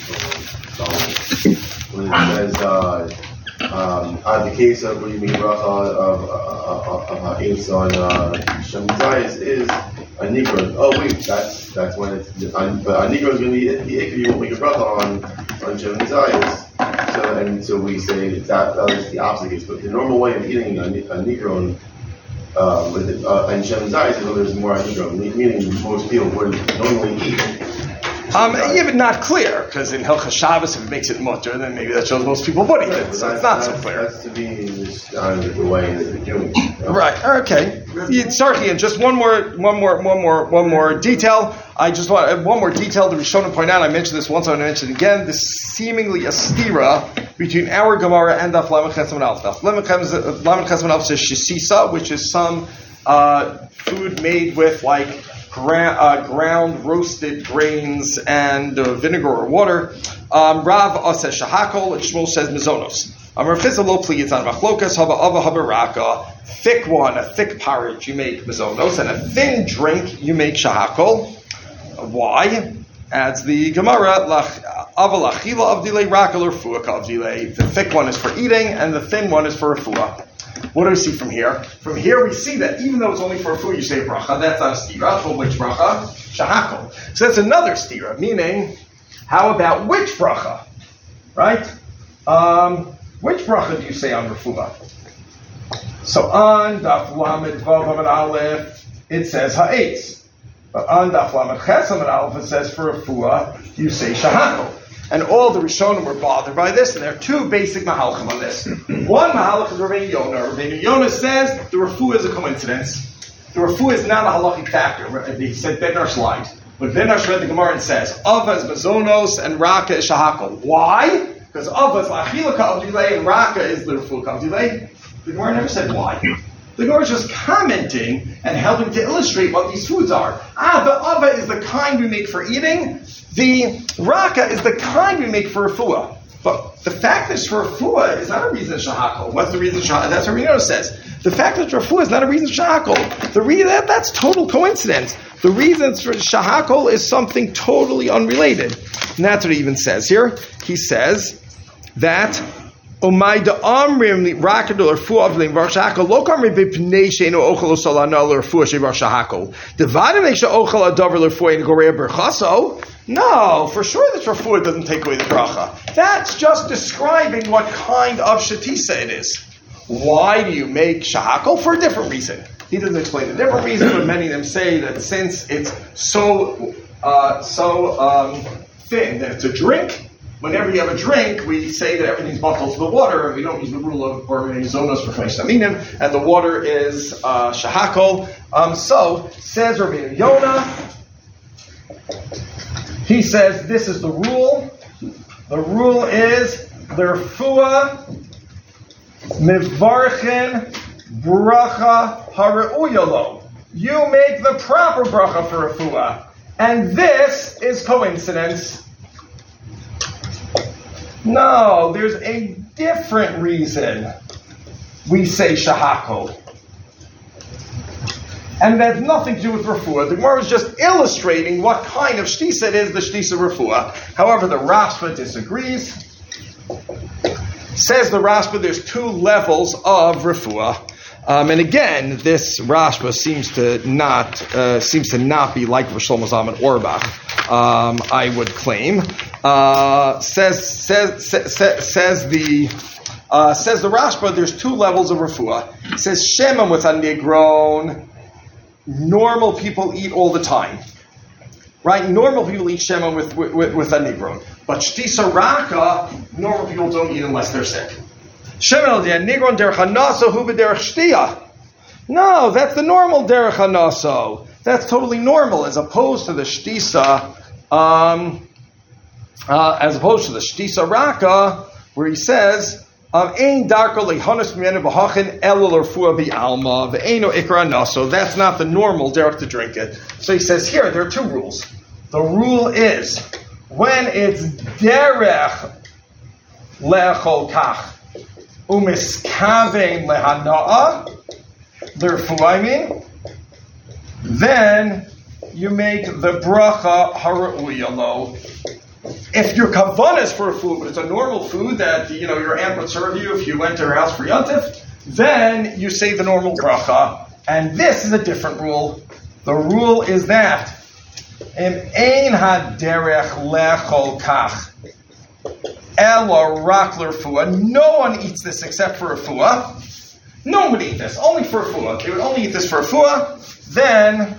Speaker 10: when it says the case of what you mean bracha of Ha'etz on Shem Zayis is a Negro. Oh wait, that's when it's but a Negro is going to be if you won't make a bracha on Shem Zayis. So we say that is the opposite case. But the normal way of eating a Negro and Shem Zayis is when there's more Negro, meaning most people wouldn't normally eat.
Speaker 2: Yeah, but not clear, because in Hilchas Shabbos, if it makes it mutter, then maybe that shows most people would eat it, so it's not so clear.
Speaker 10: That's to be the way that they're doing it.
Speaker 2: Right, okay. Certainly, and just one more detail. I just want one more detail the Rishonim point out. I mentioned this once, I want to mention it again. This seemingly a stira between our Gemara and Daf Lamed Ches Amud Aleph. Daf Lamed Ches Amud Aleph says shisisa, which is some food made with like ground roasted grains and vinegar or water. Rav says shahakol, and Shmuel says mizonos. Rav Chizah lo pliyitz on machlokas haba ava haba raka. Thick one, a thick porridge, you make mizonos, and a thin drink, you make shahakol. Why? Adds the Gemara, aval achila avdilei rakal or fuah avdilei. The thick one is for eating, and the thin one is for refuah. What do we see from here? From here we see that even though it's only for a food, you say bracha. That's not a stira. For which bracha? Shahakol. So that's another stira. Meaning, how about which bracha? Right? Which bracha do you say on refuah? So on Daf Lamed Vav Amud Aleph, it says ha'etz. But on Daf Lamed Ches Amud Aleph, it says for refuah, you say shahakol. And all the Rishonim were bothered by this, and there are two basic mahalchim on this. One mahalch is Rabbeinu Yonah. Rabbeinu Yonah says the refuah is a coincidence. The refuah is not a halachic factor. He said Ben Arsh but Ben Arsh read the Gemara and says Ava is mazonos and Raka is shahakol. Why? Because Ava is la'achila ka'avdilei and Raka is the refuah ka'avdilei. The Gemara never said why. The Gemara is just commenting and helping to illustrate what these foods are. The Ava is the kind we make for eating. The Raka is the kind we make for refuah. But the fact that it's for refuah is not a reason shahakol. What's the reason shahakol? That's what Rino says. The fact that it's for refuah is not a reason shahakol. The reason that's total coincidence. The reason it's for shahakol is something totally unrelated. And that's what he even says here. He says that Umayda amrim rakadul or fuavlim varshakol lo kamri bipnei sheinu ochel osalana or fuah shevarshakol. Divided meisha ochel adavar lefuah in goreya berchaso. No, for sure that refuah doesn't take away the bracha. That's just describing what kind of shatisa it is. Why do you make shahakol? For a different reason. He doesn't explain the different reason, but many of them say that since it's so thin that it's a drink. Whenever you have a drink, we say that everything's bottled to the water, and we don't use the rule of or zonos for flesh aminim, and the water is shahakol. So says Rabbeinu Yonah. He says this is the rule. The rule is l'refuah mivarchen bracha hareuyalo. You make the proper bracha for refuah, and this is coincidence. No, there's a different reason we say shahakol. And that has nothing to do with refuah. The Gemara is just illustrating what kind of shtisa it is, the shtisa refuah. However, the Rashba disagrees. Says the Rashba there's two levels of refuah. And again, this Rashba seems to not be like Rosh Shlomo Zalman Auerbach. I would claim. Says the Rashba there's two levels of refuah. It says Shemam with a nigron. Normal people eat all the time, right? Normal people eat shema with a nigron, but shtisa raka, normal people don't eat unless they're sick. Shema nigron derech hanaso hu b'derech shtia. No, that's the normal derech hanaso. That's totally normal, as opposed to the shtisa, raka, where he says. So that's not the normal derech to drink it. So he says here, there are two rules. The rule is, when it's derech le'echol kach umiskavein lehana'a l'refuah, then you make the bracha hara'uya lo. If your kavanah is for a food, but it's a normal food that your aunt would serve you if you went to her house for Yontif, then you say the normal bracha. And this is a different rule. The rule is that im ein haderech lechol kach ela rak l'refuah. No one eats this except for refuah. No one would eat this, only for refuah. They would only eat this for refuah. Then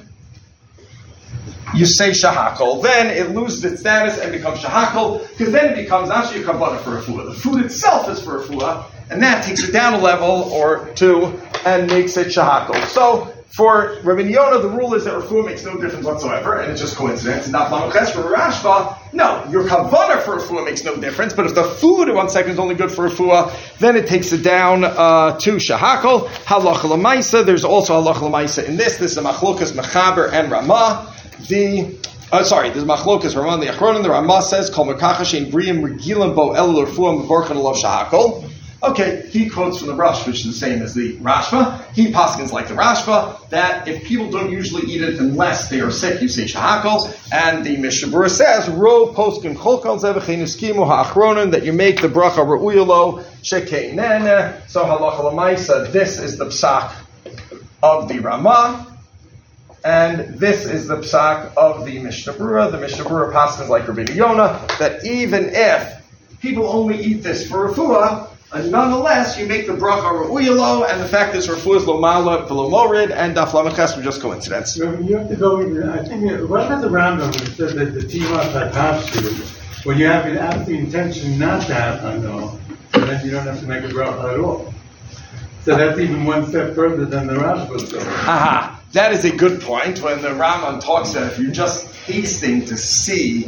Speaker 2: you say shahakol, then it loses its status and becomes shahakol, because then it becomes actually a kavanah for refuah. The food itself is for refuah, and that takes it down a level or two and makes it shahakol. So for Rabbi Yonah, the rule is that refuah makes no difference whatsoever, and it's just coincidence. And not lamaches for Rashba, no, your kavanah for refuah makes no difference, but if the food at 1 second is only good for refuah, then it takes it down to shahakol. Halacha l'maisa, there's also halacha l'maisa in this. This is a machlokas mechaber and Ramah. There's machlokas Ramah and the Achronim. The Ramah says, "Kol mekacha shein briyim regilim bo el l'refuah mevorchen alav shahakol." Okay, he quotes from the Rosh, which is the same as the Rashba. He paskins like the Rashba, that if people don't usually eat it unless they are sick, you say shahakol. And the Mishnah Berurah says, Ro poskin cholkal zevachin iskimu ha'achronin, that you make the bracha re'uyalo shekeinene. So halacha l'maisa, this is the psak of the Ramah. And this is the psak of the Mishnah Berurah. The Mishnah Berurah paskins like Rabbi Yonah, that even if people only eat this for refuah, and nonetheless, you make the bracha re'uyalo, and the fact is refuah is lo mala v'lo morid, and daf lamaches were just coincidence.
Speaker 6: You have to go in, I think, what about the Rambam that said that the tivah patavshu, when you have the intention not to have hano, so then you don't have to make a bracha at all. So that's even one step further than the Rashba goes.
Speaker 2: Aha. That is a good point. When the Rambam talks about if you're just tasting to see,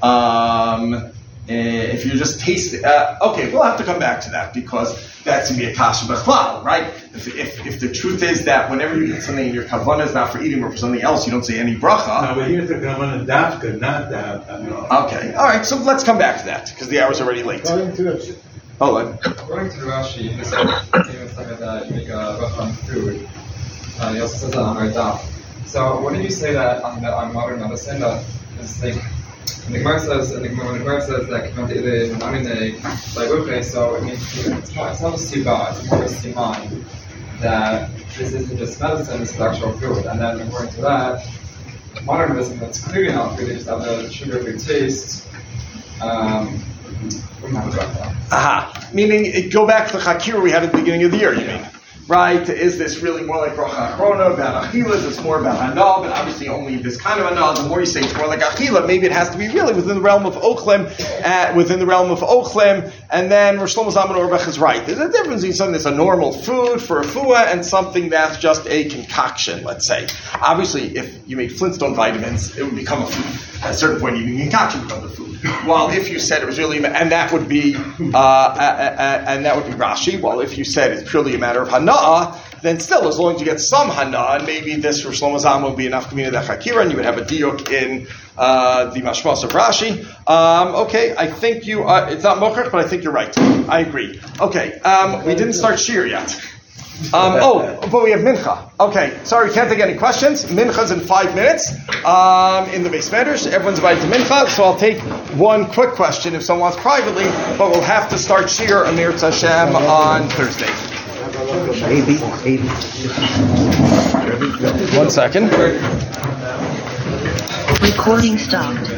Speaker 2: if you're just tasting, okay, we'll have to come back to that because that's going to be a kasha b'chlal, right? If the truth is that whenever you eat something and your kavanah is not for eating or for something else, you don't say any bracha.
Speaker 6: No, but here's the kavanah dafka, not that.
Speaker 2: Okay, all right. So let's come back to that because the hour's already late.
Speaker 11: According to the Rashi, he said that you make a bracha on food. He also says that on our daf. So what did you say that on modern medicine that is like when the Gemara says that so it means it's not just too bad, it's more just mind that this isn't just medicine, it's actual food. And then according to that, modern medicine that's clearly not food, they just have the sugar-free taste.
Speaker 2: Meaning, go back to the Chakir we had at the beginning of the year, you mean? Right? Is this really more like Bracha Achrona, about Achilas? It's more about Hanal, but obviously only this kind of Hanal. The more you say it's more like Achila, maybe it has to be really within the realm of Ochlim, and then Rosh Shlomo Zalman Auerbach is right. There's a difference between something that's a normal food for a refuah and something that's just a concoction, let's say. Obviously, if you made Flintstone vitamins, it would become a food. At a certain point, even concoction becomes a food. While if you said it was really, and that would be Rashi. While if you said it's purely a matter of Hana'ah, then still, as long as you get some Hana'ah, maybe this for Shlomo Zalman would be enough community that Chakira, and you would have a diuk in the mashmas of Rashi. Okay, I think you. It's not mochach, but I think you're right. I agree. Okay, we didn't start shir yet. But we have mincha. Okay, sorry, can't take any questions. Mincha's in 5 minutes in the Beis Medrash. Everyone's invited to mincha, so I'll take one quick question if someone wants privately, but we'll have to start shir Amir Tashem on Thursday.
Speaker 8: 1
Speaker 2: second.
Speaker 12: Recording stopped.